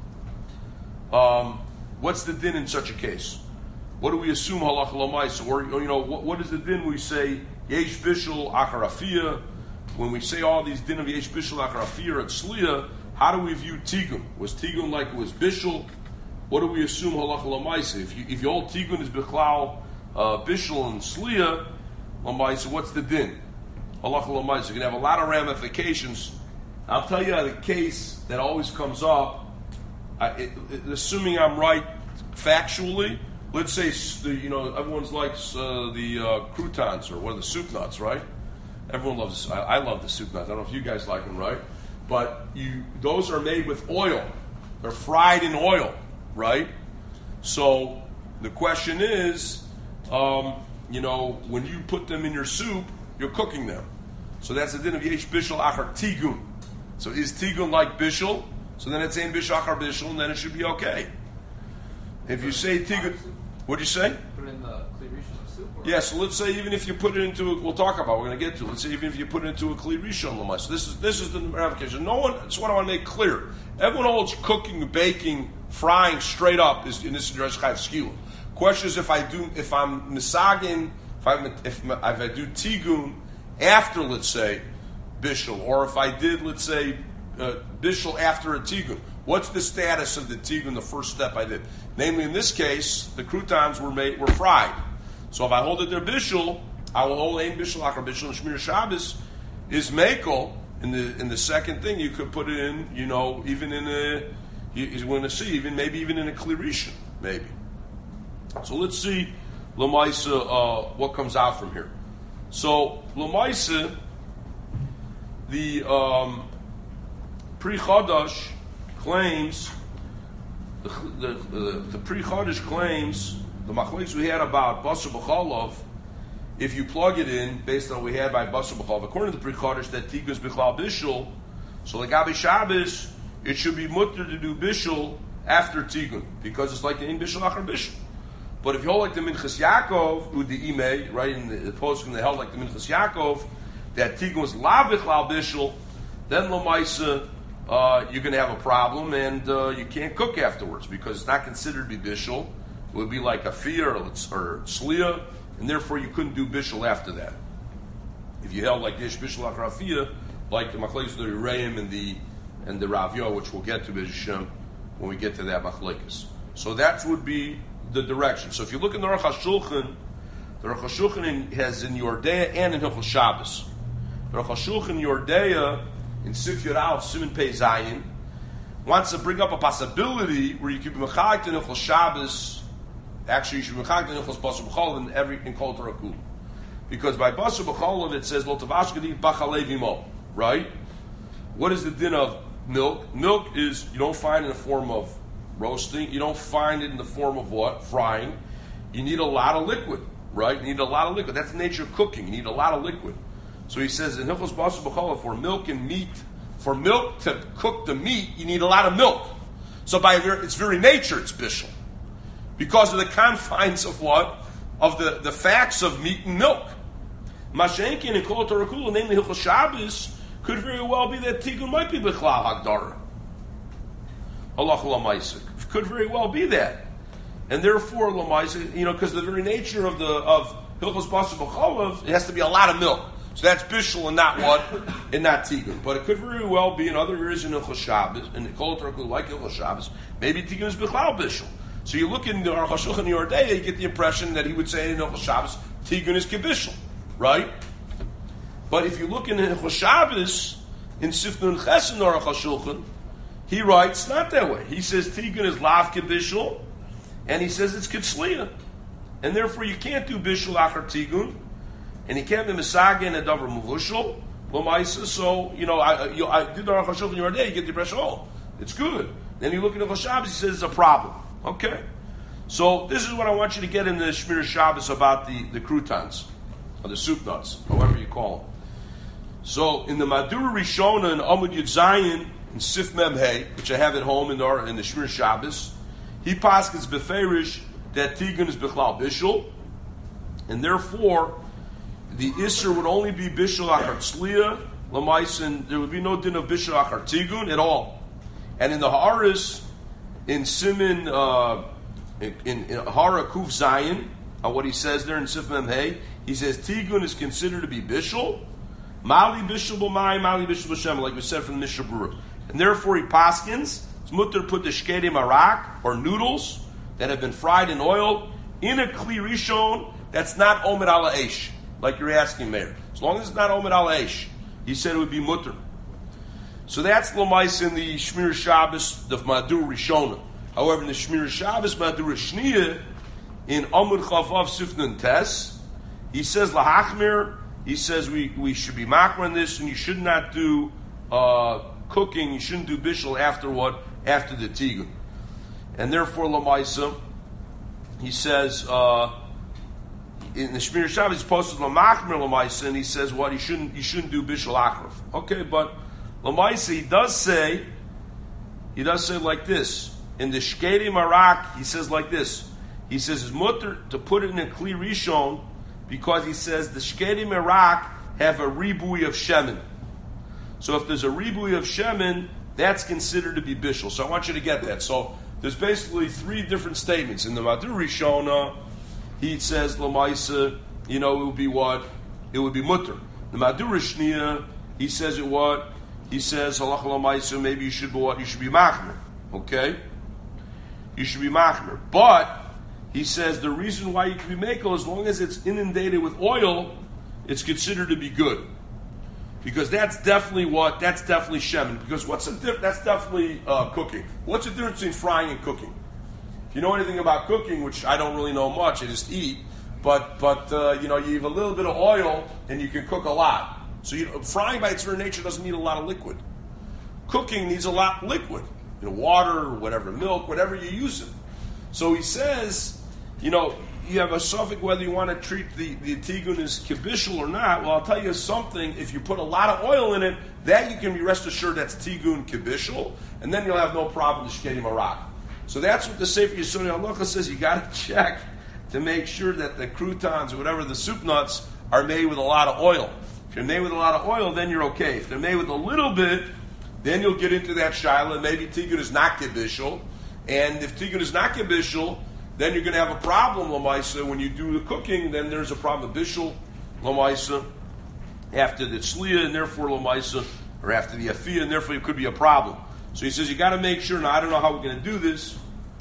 Um, what's the din in such a case? What do we assume halacha l'maisa? Or, or you know, what, what is the din we say yesh bishul achar afiyah? When we say all these din of yesh bishul achar afiyah at sliya, how do we view tigun? Was tigun like it was bishul? What do we assume halacha l'maisa? If you if your old tigun is bichlal uh, bishul and sliya l'maisa, what's the din? Halacha l'maisa. You can have a lot of ramifications. I'll tell you the case that always comes up. I, it, it, assuming I'm right factually, let's say the, you know everyone's likes uh, the uh, croutons or what are the soup nuts, right? Everyone loves. I, I love the soup nuts. I don't know if you guys like them, right? But you, those are made with oil. They're fried in oil, right? So the question is, um, you know, when you put them in your soup, you're cooking them. So that's the din of yesh bishul achar tigun. So is tigun like bishul? So then it's ein bishul achar bishul, and then it should be okay. If you say tigun, what do you say? Put it in the Kli Rishon soup? Or? Yeah, so let's say even if you put it into, a, we'll talk about, we're going to get to, let's say even if you put it into a Kli Rishon l'mais. So this is this is the ramification. No one, that's what I want to make clear. Everyone holds cooking, baking, frying straight up is in this address chayiv skila. Question is if I do, if I'm misagin, if I if, if I do tigun after, let's say, bishul, or if I did, let's say, uh, bishul after a tigun. What's the status of the tigun, the first step I did? Namely, in this case, the croutons were made were fried. So if I hold it there bishul, I will hold ein bishul achar bishul and Shmir Shabbos is mekel. In the in the second thing, you could put it in, you know, even in a you're going to see even maybe even in a Kli Rishon, maybe. So let's see l'maisa uh, what comes out from here. So l'maisa, the um, Pri Chodosh claims the the, the, the Pri Chodosh claims the machlokes we had about Basar B'Cholov. If you plug it in based on what we had by Basar B'Cholov, according to the Pri Chodosh, that Tigun is Bichlal Bishul. So like Gabi Shabbos, it should be mutter to do Bishul after Tigun because it's like the in Bishul Achar Bishul. But if you hold like the Minchas Yaakov with the Imei, right in the, the post when they held like the Minchas Yaakov, that Tigun was La Bichlal Bishul, then Lamaisa, uh, you're going to have a problem and uh, you can't cook afterwards because it's not considered to be Bishul. It would be like a Fir or, or Sliya, and therefore you couldn't do Bishul after that. If you held like Yesh Bishul Achar Afiyah, like the Machlekes the Reim and the and the Rav Yo, which we'll get to B'Shem when we get to that Machlekes. So that would be the direction. So if you look in the Aruch HaShulchan, the Aruch HaShulchan has in Yordeya and in Hilchos Shabbos. The Aruch HaShulchan Yordeya in Sif Yud Aleph Siman Pei Zayin wants to bring up a possibility where you could be mechalik in Hilchos Shabbos. Actually, you should be mechalik in Hilchos Basar B'Cholov in every in Kol Torah Kula, because by Basar B'Cholov it says Lo Tavash Gedi B'Chalev Imo. Right? What is the din of milk? Milk is, you don't find it in the form of roasting. You don't find it in the form of what? Frying. You need a lot of liquid, right? You need a lot of liquid. That's the nature of cooking. You need a lot of liquid. So he says in Hilchos Basar B'Cholov, for milk and meat, for milk to cook the meat, you need a lot of milk. So by its very nature, it's bishul. Because of the confines of what? Of the, the facts of meat and milk. Mashenkin and Kol Torah Kula, namely Hilchos Shabbos, could very well be that Tigun might be Bichlal Hagdara. Halacha L'maisik. Could very well be that. And therefore, L'maisik, you know, because the very nature of the of Hilchos Basar B'Cholov, it has to be a lot of milk. So that's Bishul and not what? And not Tigun. But it could very well be in other areas in Hilchos Shabbos, in the Kol Torah Kula, like Hilchos Shabbos, maybe Tigun is Bichlal Bishul. So you look in the Aruch HaShulchan Yordeya, you get the impression that he would say in Hilchos Shabbos, Tigun is Kibishul. Right? But if you look in Hilchos Shabbos, in Sifnun Ches in Aruch HaShulchan, he writes not that way. He says Tigun is Lav Kibishul, and he says it's Kitzliya. And therefore you can't do Bishul Achar Tigun, and he can't be Mesage and a Davar Muvushul, L'maisa. So, you know, I, you, I did the Aruch HaShulchan Yordeya, you get the impression, oh, it's good. Then you look at Hilchos Shabbos, he says it's a problem. Okay? So this is what I want you to get in the Shmir Shabbos about the, the croutons. Or the soup nuts, however you call them. So in the Madura Rishona and Amud Yud Zayin in Sif Mem Hey, which I have at home in the, in the Shmir Shabbos, he paskins beferish that Tigun is Bichlal Bishul, and therefore the Isser would only be Bishul Achar Tzliya, L'maisen, there would be no din of Bishul Achar Tigun at all. And in the Haris, in Simin, uh, in, in, in Hara Kuf Zayin, on what he says there in Sif Mem Hey, he says Tigun is considered to be Bishul, Mali Bishul B'Mayim, Mali Bishul B'Shem, like we said from the Mishnah Berurah. And therefore he paskins, it's mutter to put the shkede marak, or noodles, that have been fried in oil, in a kli rishon, that's not omed ala eish, like you're asking, Mayor. As long as it's not omed ala eish, he said it would be mutter. So that's l'mais in the Shmir Shabbos, the Madur Rishona. However, in the Shmir Shabbos, Madur Shniya, in Amud Chavav Sifnun Tes, he says lahachmir. He says we, we should be makar on this, and you should not do uh, cooking. You shouldn't do bishul after what? After the tigun. And therefore, lamaisa, he says uh, in the Shmir Shabbos, he posts lamachmir lamaisa, and he says what? You shouldn't you shouldn't do bishul akrav. Okay, but lamaisa, he does say he does say like this in the shkedi marak. He says like this. He says it's mutter to put it in a kli rishon, because he says the shkedi merak have a ribui of shemen. So if there's a ribui of shemen, that's considered to be bishul. So I want you to get that. So there's basically three different statements. In the Madur Rishona, he says lamaisa, you know, it would be what? It would be mutter. The Madur Shniya, he says it what? He says halacha lamaisa, maybe you should be what? You should be machmer. Okay? You should be machmer. But he says the reason why you can be makel, as long as it's inundated with oil, it's considered to be good. Because that's definitely what? That's definitely shemen. Because what's the diff- that's definitely uh, cooking. What's the difference between frying and cooking? If you know anything about cooking, which I don't really know much, I just eat, but but uh, you know, you have a little bit of oil and you can cook a lot. So you know, frying by its very nature doesn't need a lot of liquid. cooking needs a lot of liquid, you know, water or whatever, milk, whatever you use it. So he says, you know, you have a suffix whether you want to treat the, the tigun as kibishul or not. Well, I'll tell you something. If you put a lot of oil in it, that you can be rest assured that's tigun kibishul, and then you'll have no problem with shkedi marak. So that's what the Sefer Yesodei Halacha says. You got to check to make sure that the croutons or whatever the soup nuts are made with a lot of oil. If you're made with a lot of oil, then you're okay. If they're made with a little bit, then you'll get into that shaila. Maybe tigun is not kibishul, and if tigun is not kibishul, then you're going to have a problem, Lamaisa, when you do the cooking. Then there's a problem of bishul, Lamaisa, after the tzliya, and therefore Lamaisa, or after the afiyah, and therefore it could be a problem. So he says you got to make sure. Now I don't know how we're going to do this,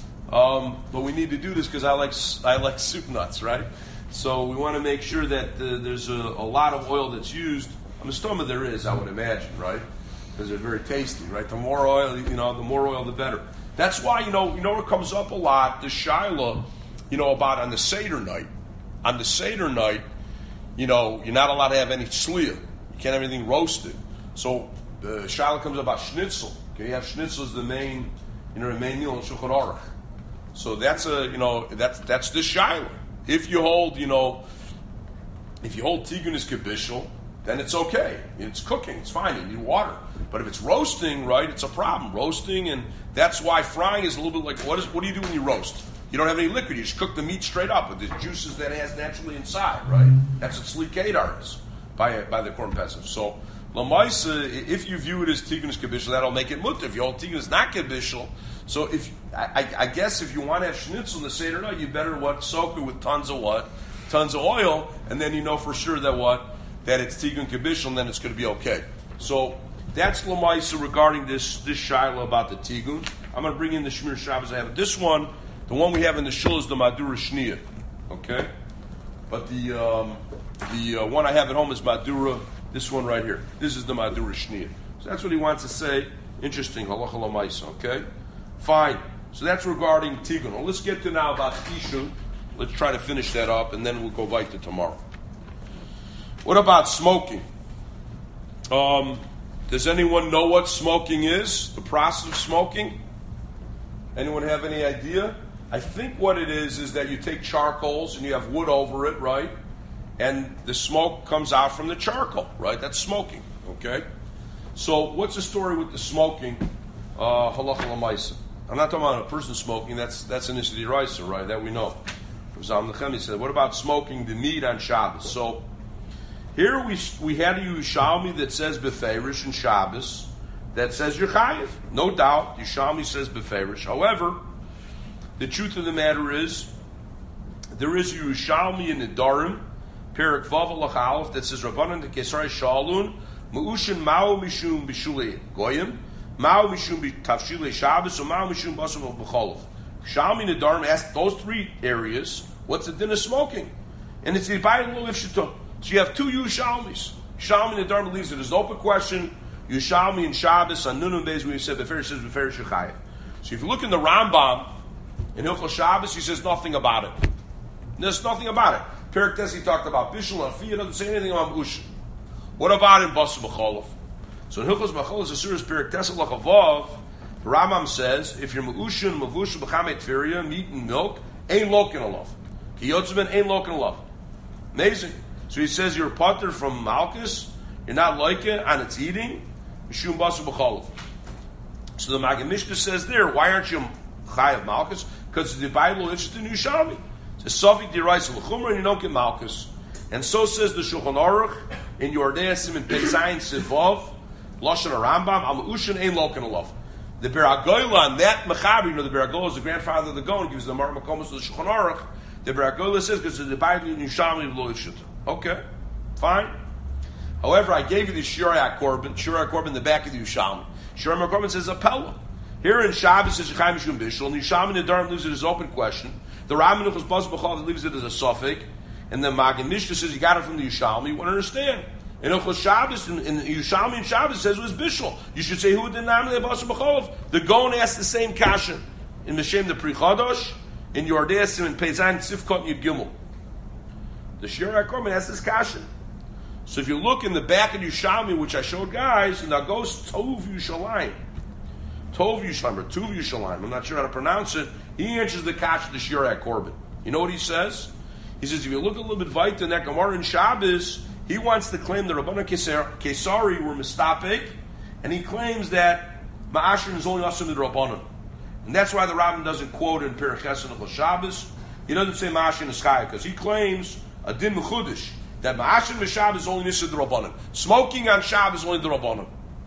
um, but we need to do this because I like I like soup nuts, right? So we want to make sure that uh, there's a, a lot of oil that's used. I mean, stomach there is, I would imagine, right? Because they're very tasty, right? The more oil, you know, the more oil, the better. That's why, you know, you know, it comes up a lot, the Shiloh, you know, about on the Seder night. On the Seder night, you know, you're not allowed to have any tzliya. You can't have anything roasted. So the Shiloh comes up about schnitzel. Can you have schnitzel as the main, you know, the main meal in Shulchan Aruch? So that's a, you know, that's that's the Shiloh. If you hold, you know, if you hold tigun as kibishul, then it's okay. It's cooking. It's fine. You need water. But if it's roasting, right, it's a problem. Roasting, and that's why frying is a little bit like, what is? What do you do when you roast? You don't have any liquid. You just cook the meat straight up with the juices that it has naturally inside, right? That's what sleek kedar is by by the Korban Pesach. So, Lamaisa, if you view it as tigun as kibishul, that'll make it mutter. If you hold tigun as not kibishul, so if I, I guess if you want to have schnitzel in the Seder night, you better what soak it with tons of what, tons of oil, and then you know for sure that what that it's tigun kibishul, and then it's going to be okay. So. That's Lamaisa regarding this this Shiloh about the Tigun. I'm going to bring in the Shmir Shabbos. I have this one. The one we have in the Shul is the Madura Shniya. Okay? But the um, the uh, one I have at home is Madura, this one right here. This is the Madura Shniya. So that's what he wants to say. Interesting. Halacha Lamaisa. Okay? Fine. So that's regarding Tigun. Well, let's get to now about Tishun. Let's try to finish that up, and then we'll go right to tomorrow. What about smoking? Um... Does anyone know what smoking is? The process of smoking? Anyone have any idea? I think what it is is that you take charcoals and you have wood over it, right? And the smoke comes out from the charcoal, right? That's smoking, okay? So what's the story with the smoking? Uh, Halacha l'maisa. I'm not talking about a person smoking. That's that's an issue d'oraisa, right? That we know. Zalman Nechemi said, what about smoking the meat on Shabbos? So here we we had a Yerushalmi that says Beferish and Shabbos that says you're chayiv. No doubt, Yerushalmi says Beferish. However, the truth of the matter is, there is Yerushalmi in the Darim, Perik Vav Alach Aleph, that says Rabbanan Kesarei Shalun, Ma'ushin Mao Mishum Bishulei Goyim, Mao Mishum Tafshilei Shabbos, or Mao Mishum Basam B'Cholov. Shalmi in the Darim asked those three areas, what's the din of smoking? And it's the Bible of Shittum. So you have two Yerushalmis. Yerushalmi in the Dharma believes it is an open question. Yerushalmi in Shabbos on Nun and Beis when you said Beferish says Beferish Shechayev. So if you look in the Rambam in Hilchos Shabbos, he says nothing about it. There's nothing about it. Perik Tesi talked about Bishul and Afiyah, doesn't say anything about Ma'ushin. What about in Basar B'Cholov? So in Hilchos B'Cholov, as soon as Perik Tesi Lachavav, the Rambam says if you're Ma'ushin, Mavush, B'Chamet Tfiria, meat and milk, ain't lokin alav. Ki Yotzeben ain't lokin alav. Amazing. So he says you're a putter from Malchus, you're not like it, and it's eating, Mishum Basar B'Cholov. So the Maggid Mishnah says there, why aren't you Chai of Malchus? Because the Bible is interested in Yerushalmi. It says Sofik D'Oraisa L'Chumra, and you don't get Malchus. And so says the Shulchan Aruch in Yordei Siman Peizayin Sivov, Lashon Rambam, Al Ma'ushin Ein Lokin Alav. The Beragoyla, and that Mechaber, you know, the Beragoyla is the grandfather of the Gaon, gives the Mar Makomos to the Shulchan Aruch. The Beragoyla says because the Bible in Yerushalmi V'lo Yishita. Okay, fine. However, I gave you the Shirei HaKorban, Shirei HaKorban in the back of the Yerushalmi. Shirei HaKorban says Apella. Here in Shabbos says Yechai Mishum Bishul, and Yerushalmi in the Dharm leaves it as an open question. The Rambam Nuchos Basar B'Cholov leaves it as a suffix, and the Maggid Mishnah says you got it from the Yerushalmi. You want to understand? In Hilchos Shabbos, in, in Yerushalmi and Shabbos says it was Bishul. You should say who did the Basar B'Cholov. The Gon asked the same kashan in Meshem the Pri Chodosh, in Yordei Siman Peizayin Sifkot Yud Gimel. The Shirei HaKorban asks this kashan. So if you look in the back of Yerushalmi, which I showed guys, and now goes Tov Yerushalayim. Tov Yerushalayim, or Tuv Yerushalayim, I'm not sure how to pronounce it. He answers the Kash of the Shirat Corbin. You know what he says? He says, if you look a little bit weiter in that Gemara in Shabbos, he wants to claim the Rabbanan Kesari were mistapek, and he claims that Ma'ashin is only also in the Rabbanan. And that's why the Rambam doesn't quote in Perek Chesed of Shabbos. He doesn't say Ma'ashin is Chaya, because he claims a din mechudish that Ma'ashin Mishab is only Nisa the Rabbanan. Smoking on Shabbos is only the Rabbanan.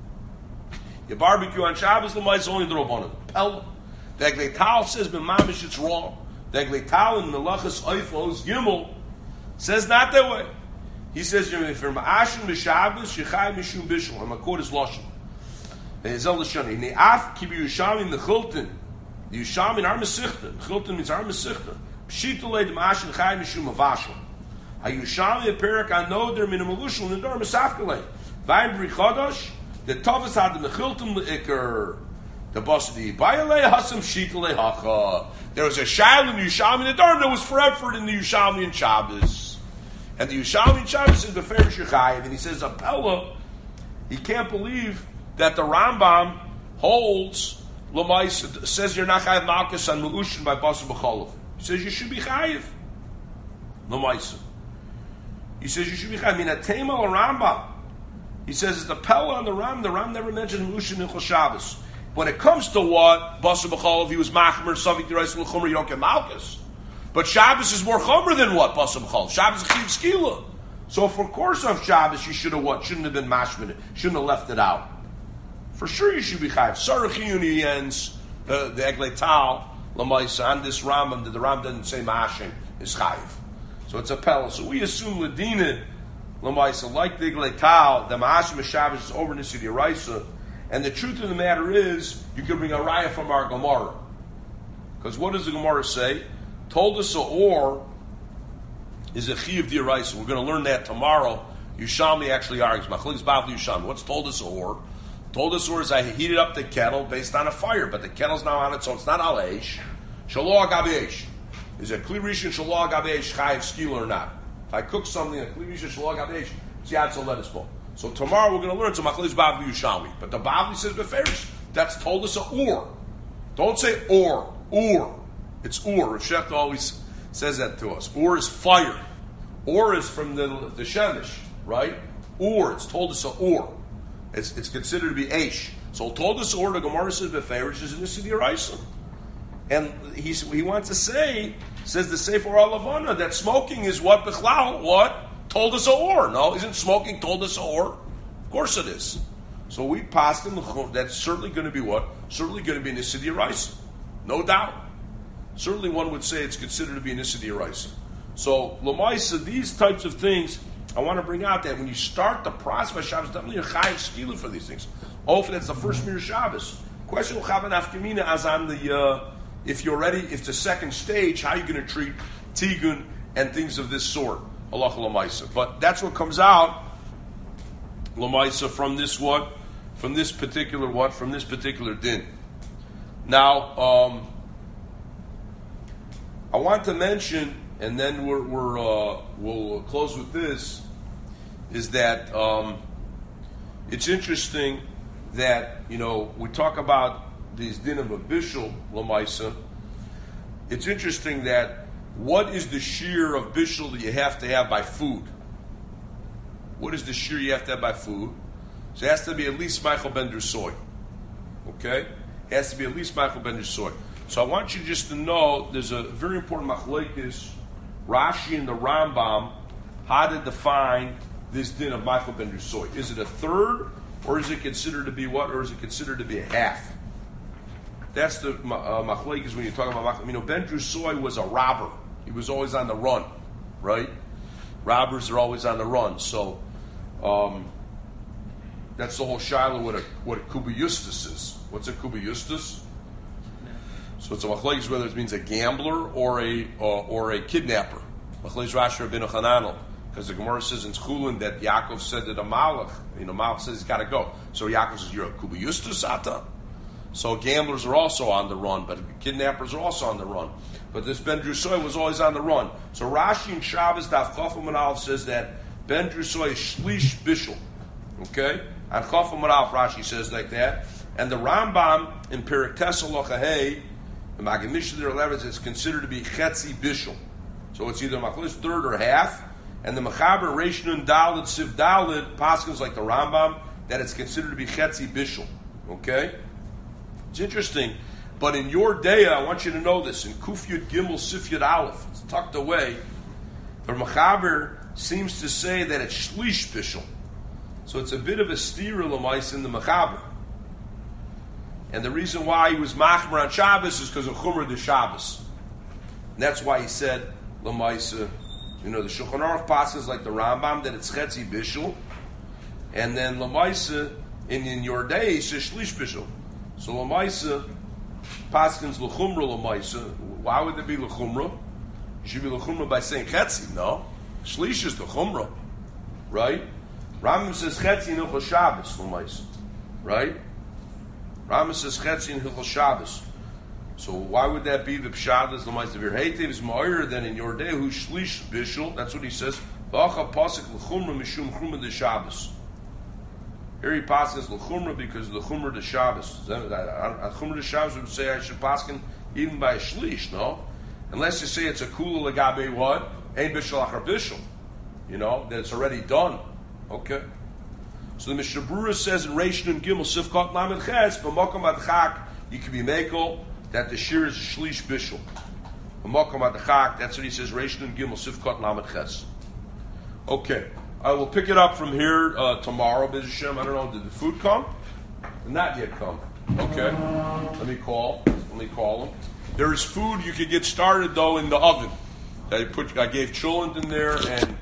Your barbecue on Shabbos is only the Rabbanan. Pel. The Eglei Tal says, B'mamish, it's wrong. The Eglei Tal in Melachas Oifos Gimel says not that way. He says, if you're Ma'ashin Mishabas, Shechai Mishum Bishul. I'm a quote his Lashon. And Zel Lashon. Ne'af ki b'Yushalmi the Chilton. The Yushalmi are Mesichta. Chilton means are Mesichta. Pshitulei the Ma'ashin Chai Mishum Avashal. HaYushalmi a Perak Anoder min Amelushal Nidor Mesafkalei. Vayim B'ri Chodosh. The Tovas had the Mechilton L'Ikr. The Basadi Bayalei Hasam Shitulei Hacha. There was a Shail in the Yushalmi in the Darm that was forever in the Yushalmi and Shabbos. And the Yushalmi and Shabbos is the Ferish Yechayev. And he says, Apella, he can't believe that the Rambam holds, Lamais, says you're not Chayev Malkus on Melushin by Basar B'cholov. He says you should be Chayev. Lamais. He says you should be Chayev. I mean, a Tema or Rambam. He says it's the Pella on the Ram. The Ram never mentioned Melushin in Chol Shabbos. When it comes to what, Basar B'cholov, he was Machmer, Savik Derais L'chumra, you don't get Malkus. But Shabbos is more Chomer than what, Basar B'cholov? Shabbos is Chiv Skila. So for course of Shabbos, you should have what? Shouldn't have been Mashmin. Shouldn't have left it out. For sure you should be Chayiv. Sarah Chiyuni ends, uh, the Eglei Tal, Lamaisa, on this Rambam, that the Rambam doesn't say Mashim, is Chayiv. So it's a Pella. So we assume Ladina, Lamaisa, like the Eglei Tal, the Ma'ashim of Shabbos is over Nisi D'Oraisa. And the truth of the matter is, you can bring a raya from our Gemara. Because what does the Gemara say? Told us a or is a chi of D'Oraisa. We're going to learn that tomorrow. Yushalmi actually argues. Machlis Bavli Yushalmi. What's told us a or? Told us or is I heated up the kettle based on a fire, but the kettle's now on its own. It's not al eish. Shaloah gabi eish. Is it kli rishon shaloah gabi eish chayiv skila or not? If I cook something, a kli rishon shaloah gabi eish, it's yadz a lettuce bowl. So tomorrow we're going to learn some Machlis Bavli Yushalmi. But the Bavli says beferish. That's told us a or. Don't say or. Or. It's or. Rav Shecht always says that to us. Or is fire. Or is from the, the Shemesh, right? Or. It's told us a or. It's, it's considered to be Aish. So told us or, the Gemara says beferish is in the city of Raisa. And he's, he wants to say, says the Sefer Alavana, that smoking is what? Bichlal, what? Told us a or. No, isn't smoking told us a or? Of course it is. So we passed in the that's certainly going to be what? Certainly going to be in the city of Raisa. No doubt. Certainly one would say it's considered to be in the city of Raisa. So, Lamaisa, these types of things, I want to bring out that when you start the process of Shabbos, definitely a chayiv skila for these things. Often that's the first Mir Shabbos. Question will have an afkamina as on the, uh, if you're ready, if it's the second stage, how are you going to treat tigun and things of this sort? Allah Lamaisa. But that's what comes out, Lamaisa, from this what? From this particular what? From this particular din. Now, um, I want to mention, and then we're, we're uh, we'll close with this, is that um, it's interesting that, you know, we talk about these din of a bishul, Lamaisa. It's interesting that what is the shear of bishul that you have to have by food? What is the shear you have to have by food? So it has to be at least Michael Bender soy. Okay? It has to be at least Michael Bender soy. So I want you just to know there's a very important machlekes, Rashi and the Rambam, how to define this din of Michael Bender soy. Is it a third, or is it considered to be what, or is it considered to be a half? That's the uh, machlekes when you're talking about machlekes. You know, Ben Drusoy was a robber. He was always on the run, right? Robbers are always on the run. So um, that's the whole shiloh what a what a kuba justus is. What's a kuba justus? So it's a machlekes whether it means a gambler or a uh, or a kidnapper. Machlekes Rashi Rabbeinu Chananel, because the Gemara says in Chulin that Yaakov said that a malach, you know, malach says he's got to go. So Yaakov says you're a kuba justus ata. So gamblers are also on the run, but kidnappers are also on the run. But this Ben Drusoy was always on the run. So Rashi and Shabbos Daf Chafam and Aleph says that Ben Drusoy Shlish Bishul. Okay? And Chafam Ralph Rashi says like that. And the Rambam in Perek Tes Halacha Hey, the Maggid Mishnah there eleven, is considered to be Chetzi Bishul. So it's either Machlis third or half. And the Mechaber Reish Nun Daled Siv Daled Paskins like the Rambam that it's considered to be Chetzi Bishul. Okay? It's interesting. But in your day, I want you to know this. In Kuf Yud Gimel Sif Yud Aleph, it's tucked away. The Mechaber seems to say that it's Shlish Bishul. So it's a bit of a stira l'mais in the Mechaber. And the reason why he was machmer on Shabbos is because of Chumrah de Shabbos. And that's why he said l'mais, you know, the Shulchan Aruch passes like the Rambam that it's Chetzi Bishul. And then l'mais, in, in your day, he says Shlish Bishul. So l'mais, Paskins l'chumra l'mais. Why would there be l'chumra? You should be l'chumra by saying Chetzi, no? Shlish is the chumra, right? Rambam says Chetzi in Hilchos Shabbos, l'mais, right? Rambam says Chetzi in Hilchos Shabbos. So why would that be the pshat as l'mais? The Virheitev is ma'ir than in your day who shlish bishul. That's what he says. V'acha pasik l'chumra mishum chumra de Shabbos. Here he passes l'chumra because of the chumra de Shabbos. Chumra de Shabbos would say I should paskin even by a shlish, no? Unless you say it's a kula legabe what? Ein bishul achar bishul. You know, that it's already done. Okay. So the Mishnah Berurah says in Reish Nun Gimel Sifkat Lamed Ches, b'makom adchak, you can be mekel that the shir is a shlish bishul. B'makom adchak, that's what he says. Reish Nun Gimel Sifkat Lamed Ches. Okay, I will pick it up from here uh, tomorrow. B'ez Hashem. I don't know. Did the food come? Not yet come. Okay. Let me call. Let me call him. There is food you could get started though in the oven. I put. I gave cholent in there and